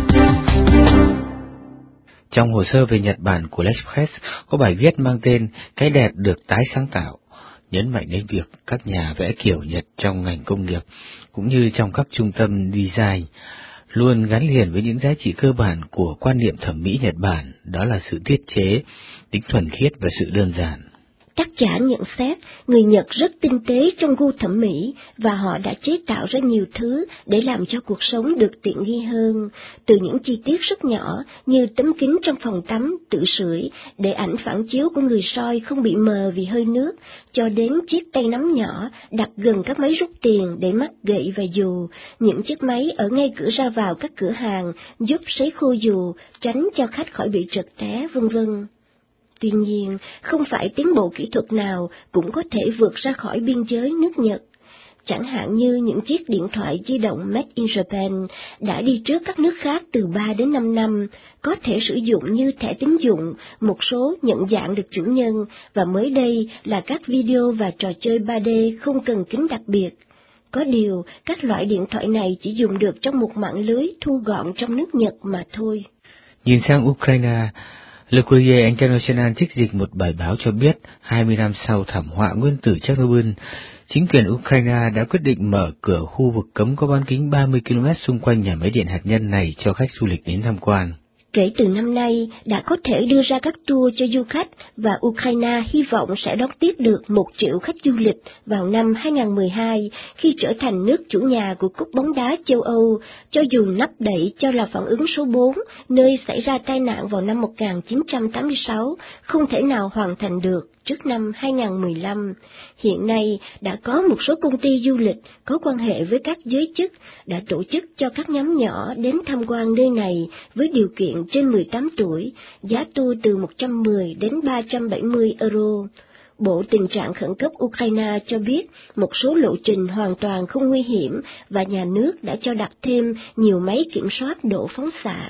Trong hồ sơ về Nhật Bản của L'Express có bài viết mang tên Cái đẹp được tái sáng tạo, nhấn mạnh đến việc các nhà vẽ kiểu Nhật trong ngành công nghiệp, cũng như trong các trung tâm design, luôn gắn liền với những giá trị cơ bản của quan niệm thẩm mỹ Nhật Bản, đó là sự tiết chế, tính thuần khiết và sự đơn giản. Tác giả nhận xét, người Nhật rất tinh tế trong gu thẩm mỹ, và họ đã chế tạo ra nhiều thứ để làm cho cuộc sống được tiện nghi hơn, từ những chi tiết rất nhỏ như tấm kính trong phòng tắm tự sưởi để ảnh phản chiếu của người soi không bị mờ vì hơi nước, cho đến chiếc tay nắm nhỏ đặt gần các máy rút tiền để mắc gậy và dù, những chiếc máy ở ngay cửa ra vào các cửa hàng giúp sấy khô dù, tránh cho khách khỏi bị trật té, vân vân. Tuy nhiên, không phải tiến bộ kỹ thuật nào cũng có thể vượt ra khỏi biên giới nước Nhật. Chẳng hạn như những chiếc điện thoại di động Made in Japan đã đi trước các nước khác từ 3 đến 5 năm, có thể sử dụng như thẻ tín dụng, một số nhận dạng được chủ nhân, và mới đây là các video và trò chơi 3D không cần kính đặc biệt. Có điều, các loại điện thoại này chỉ dùng được trong một mạng lưới thu gọn trong nước Nhật mà thôi. Nhìn sang Ukraine, Le Courrier International trích dịch một bài báo cho biết 20 năm sau thảm họa nguyên tử Chernobyl, chính quyền Ukraine đã quyết định mở cửa khu vực cấm có bán kính 30 km xung quanh nhà máy điện hạt nhân này cho khách du lịch đến tham quan. Kể từ năm nay, đã có thể đưa ra các tour cho du khách, và Ukraine hy vọng sẽ đón tiếp được 1 triệu khách du lịch vào năm 2012, khi trở thành nước chủ nhà của Cúp bóng đá châu Âu, cho dù nắp đậy cho là phản ứng số 4, nơi xảy ra tai nạn vào năm 1986, không thể nào hoàn thành được trước năm 2015. Hiện nay, đã có một số công ty du lịch có quan hệ với các giới chức đã tổ chức cho các nhóm nhỏ đến tham quan nơi này với điều kiện trên 18 tuổi, giá tour từ 110 đến 370 euro. Bộ Tình trạng khẩn cấp Ukraine cho biết một số lộ trình hoàn toàn không nguy hiểm, và nhà nước đã cho đặt thêm nhiều máy kiểm soát độ phóng xạ.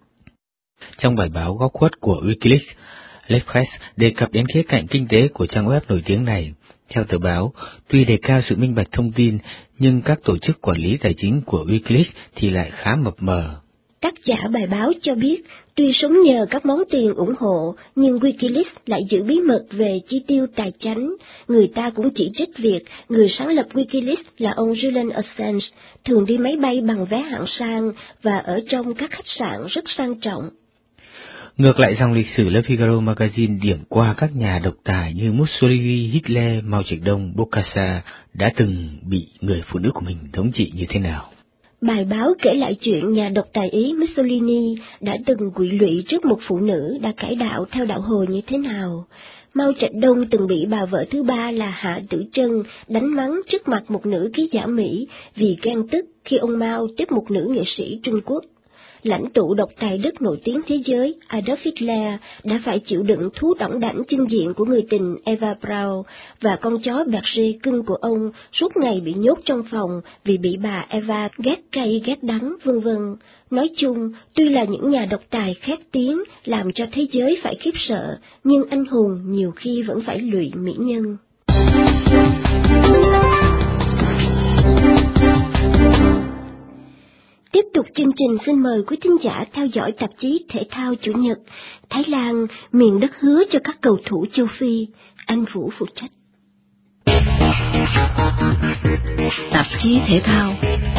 Trong bài báo góc khuất của Wikileaks, L'Express đề cập đến khía cạnh kinh tế của trang web nổi tiếng này. Theo tờ báo, tuy đề cao sự minh bạch thông tin, nhưng các tổ chức quản lý tài chính của Wikileaks thì lại khá mập mờ. Tác giả bài báo cho biết, tuy sống nhờ các món tiền ủng hộ, nhưng Wikileaks lại giữ bí mật về chi tiêu tài chánh. Người ta cũng chỉ trích việc người sáng lập Wikileaks là ông Julian Assange thường đi máy bay bằng vé hạng sang và ở trong các khách sạn rất sang trọng. Ngược lại, dòng lịch sử Le Figaro Magazine điểm qua các nhà độc tài như Mussolini, Hitler, Mao Trạch-đông, Bokassa đã từng bị người phụ nữ của mình thống trị như thế nào. Bài báo kể lại chuyện nhà độc tài Ý Mussolini đã từng quỵ lụy trước một phụ nữ đã cải đạo theo đạo Hồi như thế nào. Mao Trạch-đông từng bị bà vợ thứ ba là Hạ Tử Trân đánh mắng trước mặt một nữ ký giả Mỹ vì ghen tức khi ông Mao tiếp một nữ nghệ sĩ Trung Quốc. Lãnh tụ độc tài Đức nổi tiếng thế giới Adolf Hitler đã phải chịu đựng thú đỏng đảnh chưng diện của người tình Eva Braun và con chó Berger cưng của ông suốt ngày bị nhốt trong phòng vì bị bà Eva ghét cay ghét đắng v.v. Nói chung, tuy là những nhà độc tài khét tiếng làm cho thế giới phải khiếp sợ, nhưng anh hùng nhiều khi vẫn phải lụy mỹ nhân. Tiếp tục chương trình, xin mời quý thính giả theo dõi tạp chí Thể thao Chủ nhật. Thái Lan, miền đất hứa cho các cầu thủ châu Phi. Anh Vũ phụ trách. Tạp chí Thể thao.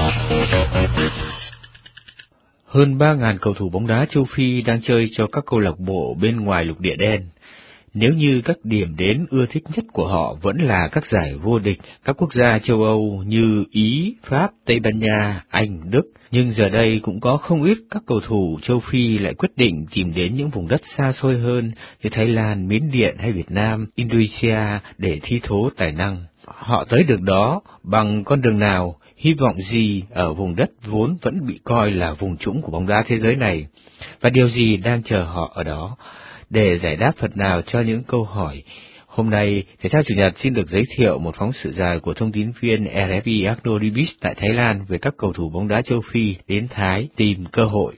Hơn 3.000 cầu thủ bóng đá châu Phi đang chơi cho các câu lạc bộ bên ngoài lục địa đen. Nếu như các điểm đến ưa thích nhất của họ vẫn là các giải vô địch các quốc gia châu Âu như Ý, Pháp, Tây Ban Nha, Anh, Đức, nhưng giờ đây cũng có không ít các cầu thủ châu Phi lại quyết định tìm đến những vùng đất xa xôi hơn như Thái Lan, Miến Điện hay Việt Nam, Indonesia để thi thố tài năng. Họ tới được đó bằng con đường nào, hy vọng gì ở vùng đất vốn vẫn bị coi là vùng trũng của bóng đá thế giới này, và điều gì đang chờ họ ở đó? Để giải đáp phần nào cho những câu hỏi, hôm nay Thể thao Chủ nhật xin được giới thiệu một phóng sự dài của thông tín viên RFI Agno Dibis tại Thái Lan về các cầu thủ bóng đá châu Phi đến Thái tìm cơ hội.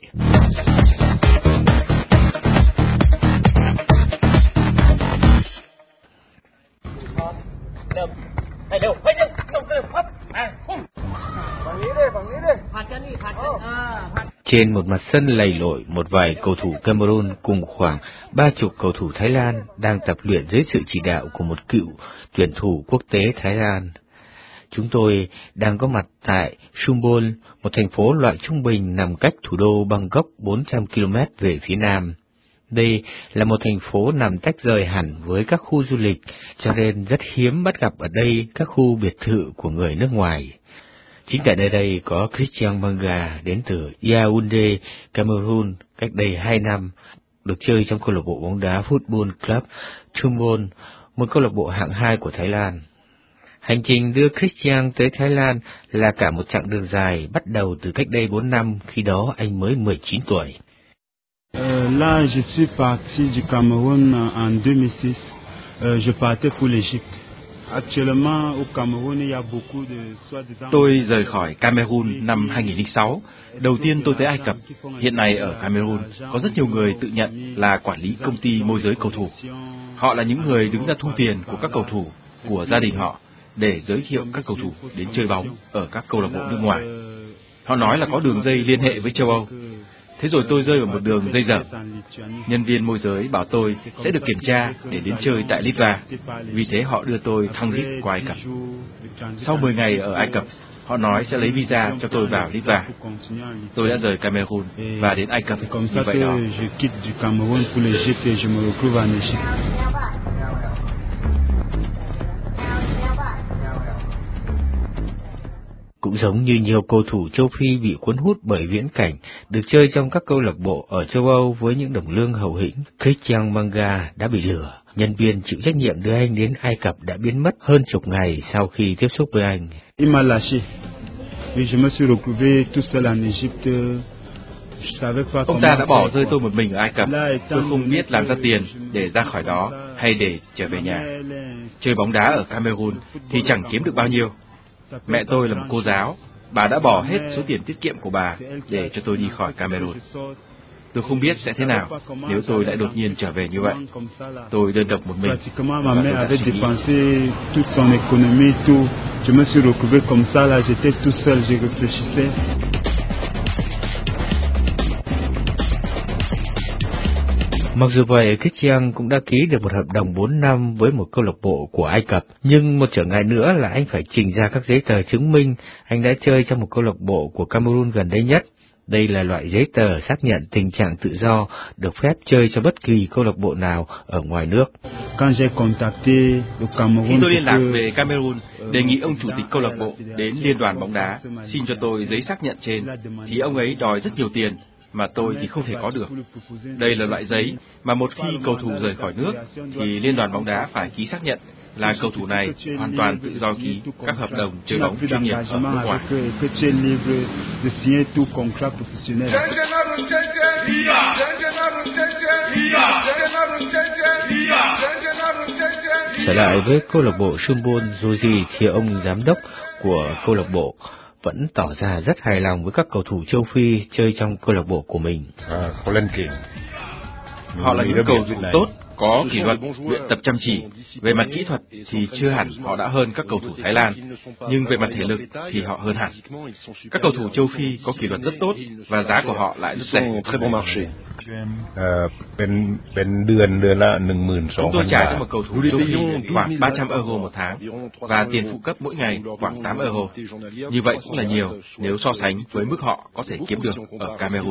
Trên một mặt sân lầy lội, một vài cầu thủ Cameroon cùng khoảng 30 cầu thủ Thái Lan đang tập luyện dưới sự chỉ đạo của một cựu tuyển thủ quốc tế Thái Lan. Chúng tôi đang có mặt tại Sumbon, một thành phố loại trung bình nằm cách thủ đô Bangkok 400 km về phía nam. Đây là một thành phố nằm tách rời hẳn với các khu du lịch, cho nên rất hiếm bắt gặp ở đây các khu biệt thự của người nước ngoài. Chính tại nơi đây có Christian Manga đến từ Yaoundé, Cameroon cách đây 2 năm, được chơi trong câu lạc bộ bóng đá Football Club Chumbon, một câu lạc bộ hạng 2 của Thái Lan. Hành trình đưa Christian tới Thái Lan là cả một chặng đường dài, bắt đầu từ cách đây 4 năm, khi đó anh mới 19 tuổi. Là, je suis parti du Cameroun en 2006. Je partais pour l'Égypte. Tôi rời khỏi Cameroon năm 2006. Đầu tiên tôi tới Ai Cập. Hiện nay ở Cameroon có rất nhiều người tự nhận là quản lý công ty môi giới cầu thủ. Họ là những người đứng ra thu tiền của các cầu thủ, của gia đình họ, để giới thiệu các cầu thủ đến chơi bóng ở các câu lạc bộ nước ngoài. Họ nói là có đường dây liên hệ với châu Âu. Thế rồi tôi rơi vào một đường dây dở. Nhân viên môi giới bảo tôi sẽ được kiểm tra để đến chơi tại Litva. Vì thế họ đưa tôi transit qua Ai Cập. Sau 10 ngày ở Ai Cập, họ nói sẽ lấy visa cho tôi vào Litva. Tôi đã rời Cameroon và đến Ai Cập như vậy đó. Cũng giống như nhiều cầu thủ châu Phi bị cuốn hút bởi viễn cảnh được chơi trong các câu lạc bộ ở châu Âu với những đồng lương hậu hĩnh, Christian Manga đã bị lừa. Nhân viên chịu trách nhiệm đưa anh đến Ai Cập đã biến mất hơn chục ngày sau khi tiếp xúc với anh. Ông ta đã bỏ rơi tôi một mình ở Ai Cập. Tôi không biết làm ra tiền để ra khỏi đó hay để trở về nhà. Chơi bóng đá ở Cameroon thì chẳng kiếm được bao nhiêu. Mẹ tôi là một cô giáo, bà đã bỏ hết số tiền tiết kiệm của bà để cho tôi đi khỏi Cameroon. Tôi không biết sẽ thế nào nếu tôi lại đột nhiên trở về như vậy. Tôi đơn độc một mình và tôi đã suy nghĩ. Mặc dù vậy, Christian cũng đã ký được một hợp đồng 4 năm với một câu lạc bộ của Ai Cập, nhưng một trở ngại nữa là anh phải trình ra các giấy tờ chứng minh anh đã chơi trong một câu lạc bộ của Cameroon gần đây nhất. Đây là loại giấy tờ xác nhận tình trạng tự do, được phép chơi cho bất kỳ câu lạc bộ nào ở ngoài nước. Khi tôi liên lạc về Cameroon, đề nghị ông chủ tịch câu lạc bộ đến Liên đoàn bóng đá xin cho tôi giấy xác nhận trên, thì ông ấy đòi rất nhiều tiền, mà tôi thì không thể có được. Đây là loại giấy mà một khi cầu thủ rời khỏi nước, thì Liên đoàn bóng đá phải ký xác nhận là cầu thủ này hoàn toàn tự do ký các hợp đồng chơi bóng chuyên nghiệp ở nước ngoài. Trở lại với câu lạc bộ Sumbon Joji thì ông giám đốc của câu lạc bộ vẫn tỏ ra rất hài lòng với các cầu thủ châu Phi chơi trong câu lạc bộ của mình. Họ là những cầu thủ tốt, có kỷ luật, luyện tập chăm chỉ. Về mặt kỹ thuật thì chưa hẳn họ đã hơn các cầu thủ Thái Lan, nhưng về mặt thể lực thì họ hơn hẳn. Các cầu thủ châu Phi có kỷ luật rất tốt và giá của họ lại rất rẻ. Chúng tôi trả cho một cầu thủ châu Phi khoảng 300 euro một tháng và tiền phụ cấp mỗi ngày khoảng 8 euro. Như vậy cũng là nhiều nếu so sánh với mức họ có thể kiếm được ở Cameroon.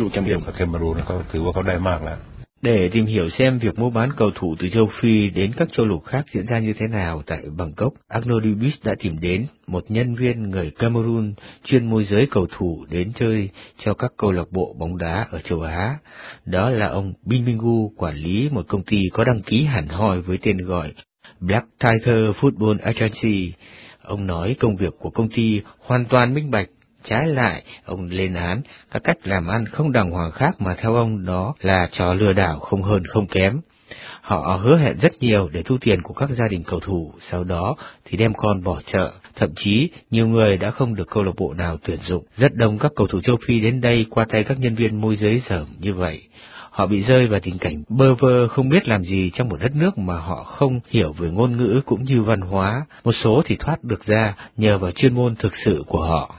Để tìm hiểu xem việc mua bán cầu thủ từ châu Phi đến các châu lục khác diễn ra như thế nào tại Bangkok, Arnaud Dubis đã tìm đến một nhân viên người Cameroon chuyên môi giới cầu thủ đến chơi cho các câu lạc bộ bóng đá ở châu Á. Đó là ông Bin Mingu, quản lý một công ty có đăng ký hẳn hoi với tên gọi Black Tiger Football Agency. Ông nói công việc của công ty hoàn toàn minh bạch. Trái lại, ông lên án các cách làm ăn không đàng hoàng khác mà theo ông đó là trò lừa đảo không hơn không kém. Họ hứa hẹn rất nhiều để thu tiền của các gia đình cầu thủ, sau đó thì đem con bỏ chợ. Thậm chí, nhiều người đã không được câu lạc bộ nào tuyển dụng. Rất đông các cầu thủ châu Phi đến đây qua tay các nhân viên môi giới dởm như vậy. Họ bị rơi vào tình cảnh bơ vơ không biết làm gì trong một đất nước mà họ không hiểu về ngôn ngữ cũng như văn hóa. Một số thì thoát được ra nhờ vào chuyên môn thực sự của họ.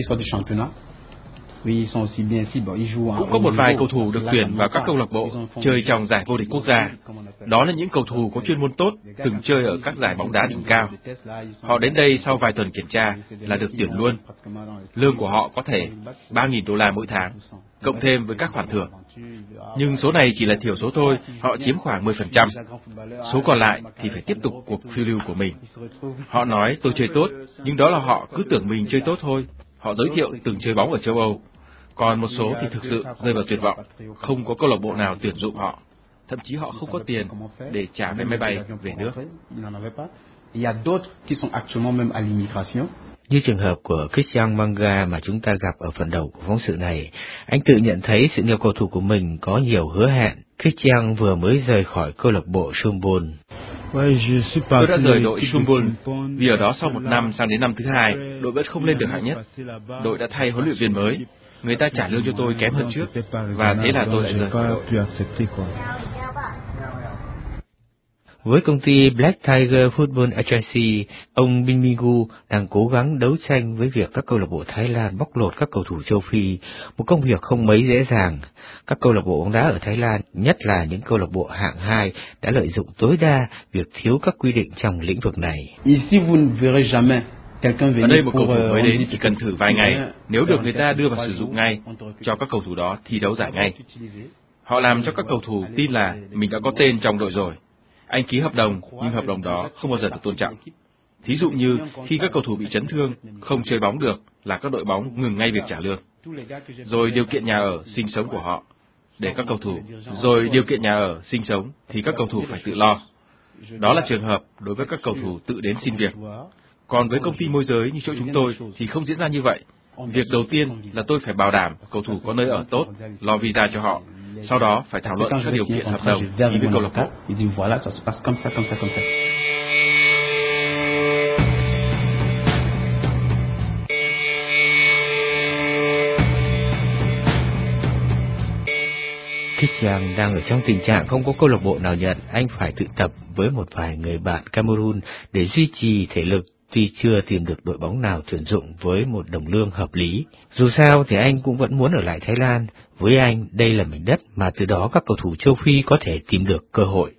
Cũng có một vài cầu thủ được tuyển vào các câu lạc bộ chơi trong giải vô địch quốc gia. Đó là những cầu thủ có chuyên môn tốt, từng chơi ở các giải bóng đá đỉnh cao. Họ đến đây sau vài tuần kiểm tra là được tuyển luôn. Lương của họ có thể 3.000 đô la mỗi tháng, cộng thêm với các khoản thưởng. Nhưng số này chỉ là thiểu số thôi, họ chiếm khoảng 10%. Số còn lại thì phải tiếp tục cuộc phiêu lưu của mình. Họ nói tôi chơi tốt, nhưng đó là họ cứ tưởng mình chơi tốt thôi. Họ giới thiệu từng chơi bóng ở châu Âu. Còn một số thì thực sự rơi vào tuyệt vọng, không có câu lạc bộ nào tuyển dụng họ. Thậm chí họ không có tiền để trả vé máy bay về nước. Như trường hợp của Christian Manga mà chúng ta gặp ở phần đầu của phóng sự này, anh tự nhận thấy sự nghiệp cầu thủ của mình có nhiều hứa hẹn. Christian vừa mới rời khỏi câu lạc bộ Sumbon. Tôi đã rời đội Sumbon vì ở đó sau một năm sang đến năm thứ hai, đội vẫn không lên được hạng nhất. Đội đã thay huấn luyện viên mới, người ta trả lương cho tôi kém hơn trước, và thế là tôi lại rời khỏi đội. Với công ty Black Tiger Football Agency, ông Bin Mingu đang cố gắng đấu tranh với việc các câu lạc bộ Thái Lan bóc lột các cầu thủ châu Phi, một công việc không mấy dễ dàng. Các câu lạc bộ bóng đá ở Thái Lan, nhất là những câu lạc bộ hạng 2, đã lợi dụng tối đa việc thiếu các quy định trong lĩnh vực này. Ở đây một cầu thủ mới đến chỉ cần thử vài ngày, nếu được người ta đưa vào sử dụng ngay, cho các cầu thủ đó thi đấu giải ngay. Họ làm cho các cầu thủ tin là mình đã có tên trong đội rồi. Anh ký hợp đồng, nhưng hợp đồng đó không bao giờ được tôn trọng. Thí dụ như khi các cầu thủ bị chấn thương, không chơi bóng được là các đội bóng ngừng ngay việc trả lương. Rồi điều kiện nhà ở, sinh sống của họ để các cầu thủ. Rồi điều kiện nhà ở, sinh sống thì các cầu thủ phải tự lo. Đó là trường hợp đối với các cầu thủ tự đến xin việc. Còn với công ty môi giới như chỗ chúng tôi thì không diễn ra như vậy. Việc đầu tiên là tôi phải bảo đảm cầu thủ có nơi ở tốt, lo visa cho họ. Sau đó phải thảo luận các điều kiện hợp đồng với câu lạc bộ. Christian đang ở trong tình trạng không có câu lạc bộ nào nhận, anh phải tự tập với một vài người bạn Cameroon để duy trì thể lực tuy chưa tìm được đội bóng nào tuyển dụng với một đồng lương hợp lý. Dù sao thì anh cũng vẫn muốn ở lại Thái Lan, với anh đây là mảnh đất mà từ đó các cầu thủ châu Phi có thể tìm được cơ hội.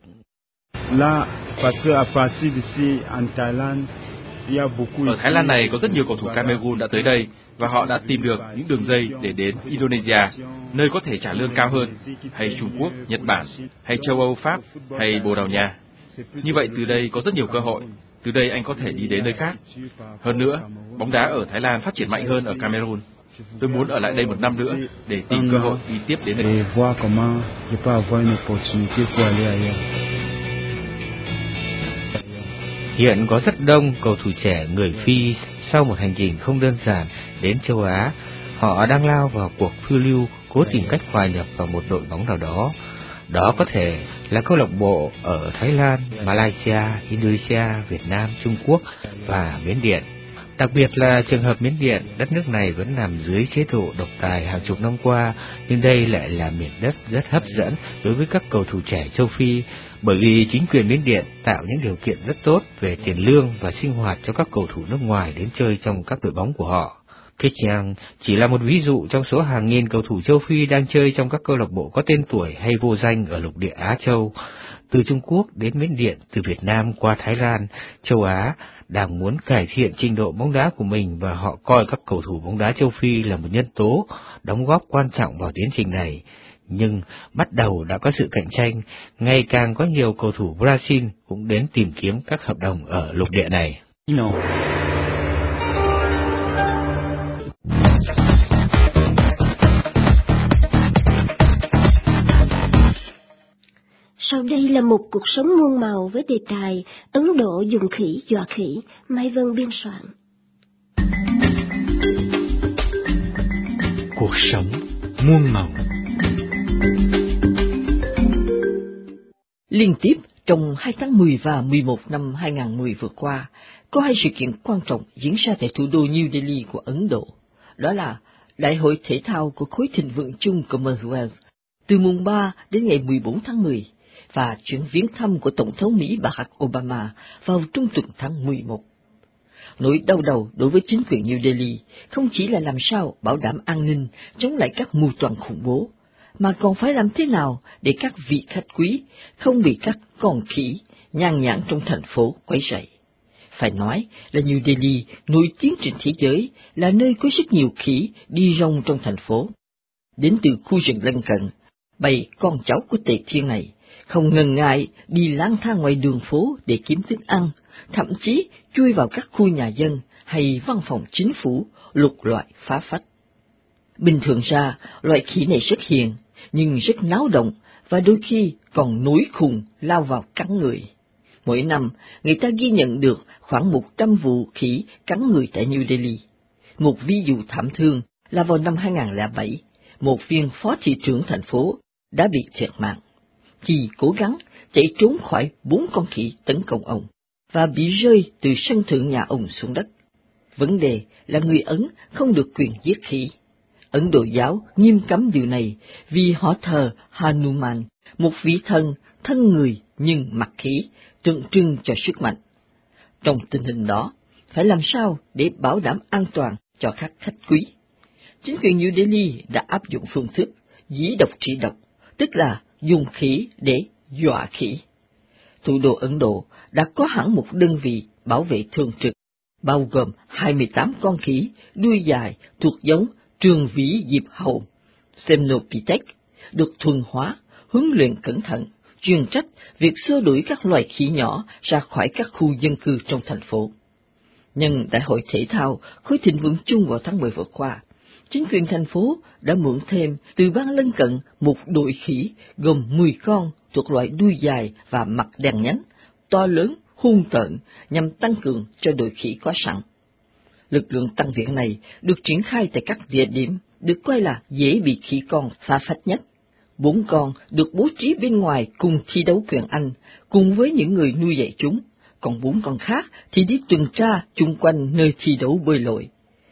Ở Thái Lan này có rất nhiều cầu thủ Cameroon đã tới đây và họ đã tìm được những đường dây để đến Indonesia, nơi có thể trả lương cao hơn, hay Trung Quốc, Nhật Bản, hay châu Âu, Pháp, hay Bồ Đào Nha. Như vậy từ đây có rất nhiều cơ hội, từ đây anh có thể đi đến nơi khác. Hơn nữa, bóng đá ở Thái Lan phát triển mạnh hơn ở Cameroon. Tôi muốn ở lại đây 1 năm nữa để tìm cơ hội đi tiếp đến đây. Hiện có rất đông cầu thủ trẻ người Phi sau một hành trình không đơn giản đến châu Á. Họ đang lao vào cuộc phiêu lưu, cố tìm cách hòa nhập vào một đội bóng nào đó. Đó có thể là câu lạc bộ ở Thái Lan, Malaysia, Indonesia, Việt Nam, Trung Quốc và Miến Điện. Đặc biệt là trường hợp Miến Điện, đất nước này vẫn nằm dưới chế độ độc tài hàng chục năm qua, nhưng đây lại là miền đất rất hấp dẫn đối với các cầu thủ trẻ châu Phi, bởi vì chính quyền Miến Điện tạo những điều kiện rất tốt về tiền lương và sinh hoạt cho các cầu thủ nước ngoài đến chơi trong các đội bóng của họ. Kitchang chỉ là một ví dụ trong số hàng nghìn cầu thủ châu Phi đang chơi trong các câu lạc bộ có tên tuổi hay vô danh ở lục địa Á Châu. Từ Trung Quốc đến Miến Điện, từ Việt Nam qua Thái Lan, châu Á đang muốn cải thiện trình độ bóng đá của mình và họ coi các cầu thủ bóng đá châu Phi là một nhân tố đóng góp quan trọng vào tiến trình này. Nhưng bắt đầu đã có sự cạnh tranh, ngày càng có nhiều cầu thủ Brazil cũng đến tìm kiếm các hợp đồng ở lục địa này. Sau đây là một cuộc sống muôn màu với đề tài Ấn Độ dùng khỉ dọa khỉ, Mai Vân biên soạn. Cuộc sống muôn màu. Liên tiếp trong 2 tháng 10 và 11 năm 2010 vừa qua, có 2 sự kiện quan trọng diễn ra tại thủ đô New Delhi của Ấn Độ. Đó là Đại hội Thể thao của Khối Thịnh vượng chung Commonwealth từ mùng 3 đến ngày 14 tháng 10 và chuyến viếng thăm của Tổng thống Mỹ Barack Obama vào trung tuần tháng 11. Nỗi đau đầu đối với chính quyền New Delhi không chỉ là làm sao bảo đảm an ninh chống lại các mưu toan khủng bố, mà còn phải làm thế nào để các vị khách quý không bị các con khỉ nhàn nhãn trong thành phố quấy rầy. Phải nói là New Delhi nổi tiếng trên thế giới là nơi có rất nhiều khỉ đi rong trong thành phố. Đến từ khu rừng lân cận, bầy con cháu của Tề Thiên này không ngần ngại đi lang thang ngoài đường phố để kiếm thức ăn, thậm chí chui vào các khu nhà dân hay văn phòng chính phủ lục loại phá phách. Bình thường ra, loại khỉ này rất hiền, nhưng rất náo động và đôi khi còn nổi khùng lao vào cắn người. Mỗi năm, người ta ghi nhận được khoảng 100 vụ khỉ cắn người tại New Delhi. Một ví dụ thảm thương là vào năm 2007, một viên phó thị trưởng thành phố đã bị thiệt mạng khi cố gắng chạy trốn khỏi 4 con khỉ tấn công ông và bị rơi từ sân thượng nhà ông xuống đất. Vấn đề là người Ấn không được quyền giết khỉ. Ấn Độ giáo nghiêm cấm điều này vì họ thờ Hanuman, một vị thần thân người nhưng mặt khỉ, tượng trưng cho sức mạnh. Trong tình hình đó, phải làm sao để bảo đảm an toàn cho các khách quý? Chính quyền New Delhi đã áp dụng phương thức dĩ độc trị độc, tức là dùng khỉ để dọa khỉ. Thủ đô Ấn Độ đã có hẳn một đơn vị bảo vệ thường trực, bao gồm 28 con khỉ đuôi dài thuộc giống Trường Vĩ Diệp Hầu, Semnopithecus, được thuần hóa, huấn luyện cẩn thận, chuyên trách việc xua đuổi các loài khỉ nhỏ ra khỏi các khu dân cư trong thành phố. Nhân Đại hội Thể thao Khối Thịnh vượng chung vào tháng 10 vừa qua, chính quyền thành phố đã mượn thêm từ bang lân cận một đội khỉ gồm 10 con thuộc loại đuôi dài và mặt đen nhánh, to lớn, hung tợn nhằm tăng cường cho đội khỉ có sẵn. Lực lượng tăng viện này được triển khai tại các địa điểm được coi là dễ bị khỉ con phá phách nhất. 4 con được bố trí bên ngoài cùng thi đấu quyền Anh, cùng với những người nuôi dạy chúng, còn 4 con khác thì đi tuần tra chung quanh nơi thi đấu bơi lội.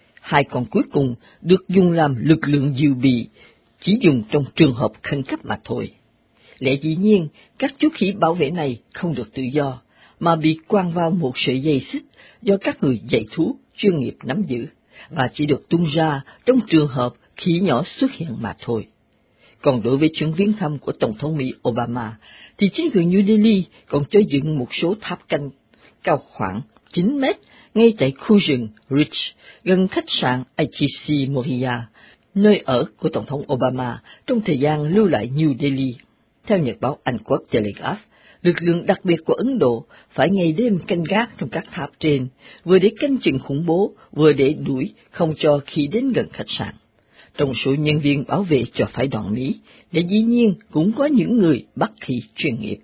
2 con cuối cùng được dùng làm lực lượng dự bị, chỉ dùng trong trường hợp khẩn cấp mà thôi. Lẽ dĩ nhiên, các chú khỉ bảo vệ này không được tự do, mà bị quăng vào một sợi dây xích do các người dạy thuốc chuyên nghiệp nắm giữ, và chỉ được tung ra trong trường hợp khỉ nhỏ xuất hiện mà thôi. Còn đối với chuyến viếng thăm của Tổng thống Mỹ Obama, thì chính quyền New Delhi còn cho dựng một số tháp canh cao khoảng 9 mét ngay tại khu rừng Ridge, gần khách sạn ITC Moria, nơi ở của Tổng thống Obama trong thời gian lưu lại New Delhi. Theo nhật báo Anh quốc Telegraph, lực lượng đặc biệt của Ấn Độ phải ngày đêm canh gác trong các tháp trên, vừa để canh chừng khủng bố, vừa để đuổi không cho khi đến gần khách sạn. Trong số nhân viên bảo vệ cho phái đoàn Mỹ, để dĩ nhiên cũng có những người bắt khỉ chuyên nghiệp.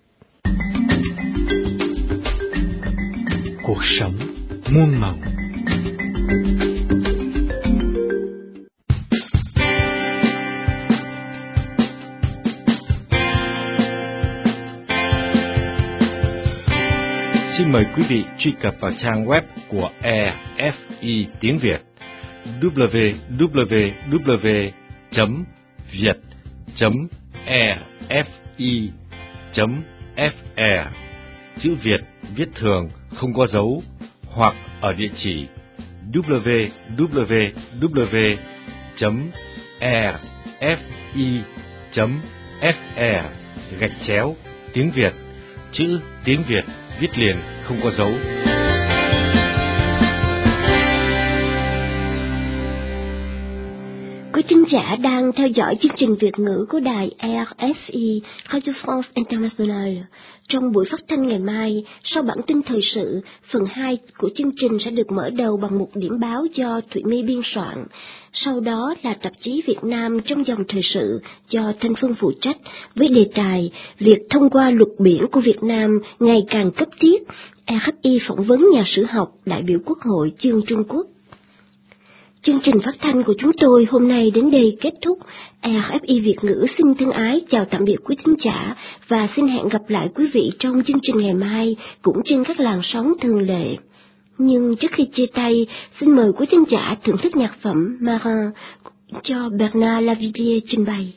Cuộc sống muôn màu. Xin mời quý vị truy cập vào trang web của RFI tiếng Việt www.viet.rfi.fr, chữ Việt viết thường không có dấu, hoặc ở địa chỉ www.rfi.fr tiếng Việt, chữ tiếng Việt viết liền không có dấu. Quý thính giả đang theo dõi chương trình Việt ngữ của đài RFI, Radio France International. Trong buổi phát thanh ngày mai, sau bản tin thời sự, phần 2 của chương trình sẽ được mở đầu bằng một điểm báo do Thụy My biên soạn. Sau đó là tạp chí Việt Nam trong dòng thời sự do Thanh Phương phụ trách, với đề tài việc thông qua luật biển của Việt Nam ngày càng cấp thiết. RFI phỏng vấn nhà sử học, đại biểu Quốc hội chương Trung Quốc. Chương trình phát thanh của chúng tôi hôm nay đến đây kết thúc. RFI Việt ngữ xin thân ái chào tạm biệt quý thính giả và xin hẹn gặp lại quý vị trong chương trình ngày mai cũng trên các làn sóng thường lệ. Nhưng trước khi chia tay, xin mời quý thính giả thưởng thức nhạc phẩm Marin cho Bernard Lavilliers trình bày.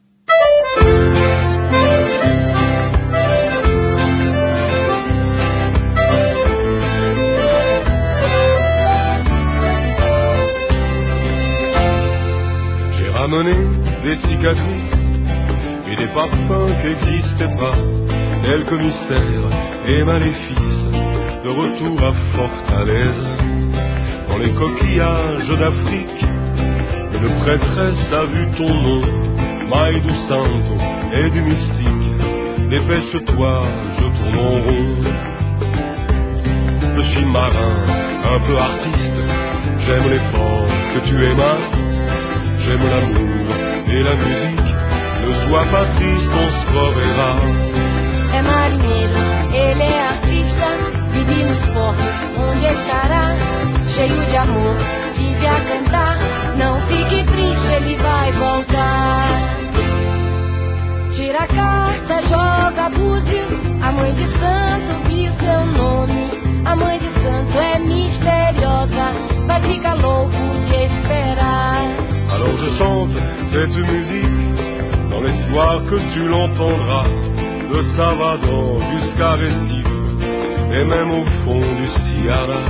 Ramener des cicatrices et des parfums qui n'existaient pas, tels que mystère et maléfice, de retour à Fortaleza. Dans les coquillages d'Afrique, une prêtresse a vu ton nom, maille du santo et du mystique, dépêche-toi, je tourne en rond. Je suis marin, un peu artiste, j'aime les ports que tu aimas. J'aime l'amour et la musique, ne sois pas triste, on se reverra. É marinheiro, ele é artista, vive nos portos, onde estará, cheio de amor, vive a cantar, não fique triste, ele vai voltar. Tira a carta, joga búzio, a mãe de santo viu seu nome, a mãe de santo é misteriosa, vai ficar louco de esperar. Alors je chante cette musique dans l'espoir que tu l'entendras, de Salvador jusqu'à Recife et même au fond du Sahara.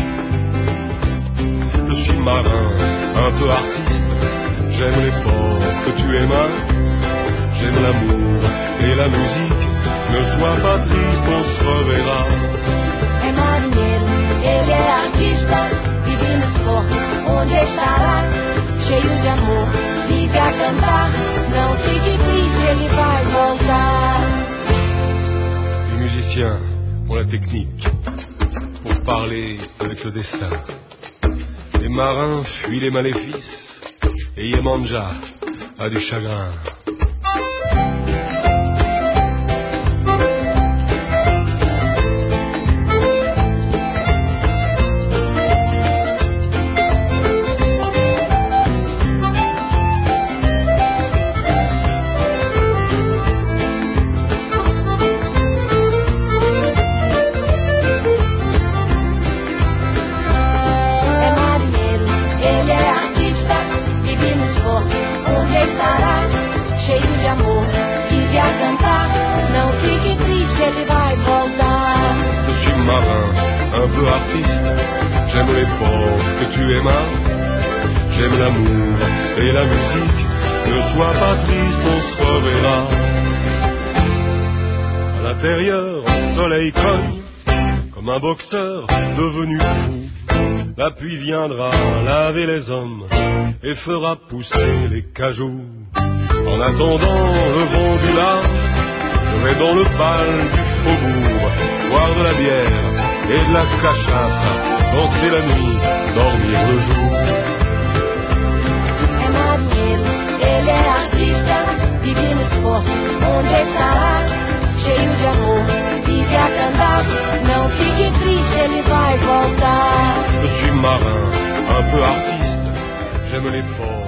Je suis marin, un peu artiste, j'aime les ports que tu aimas, j'aime l'amour et la musique, ne sois pas triste, on se reverra. É marinheiro, ele é artista, vive nos portos, onde estará, cheio de amor, vive a cantar, não fique triste, ele vai voltar. Les musiciens ont la technique pour parler avec le destin. Les marins fuient les maléfices et Yemanja a du chagrin. peu artiste. J'aime les portes que tu aimas. J'aime l'amour et la musique. Ne sois pas triste, on se reverra. À l'intérieur, le soleil cogne comme un boxeur devenu fou. La pluie viendra laver les hommes et fera pousser les cajoux. En attendant le vent du large, je vais dans le bal du faubourg, boire de la bière et de la cachaça, danser la nuit, dormir le jour. É marinheiro, ele é artista, vive no esporte, onde estará, cheio de amor, vive a cantar, não fique triste, ele vai voltar. Je suis marin, un peu artiste, j'aime les ports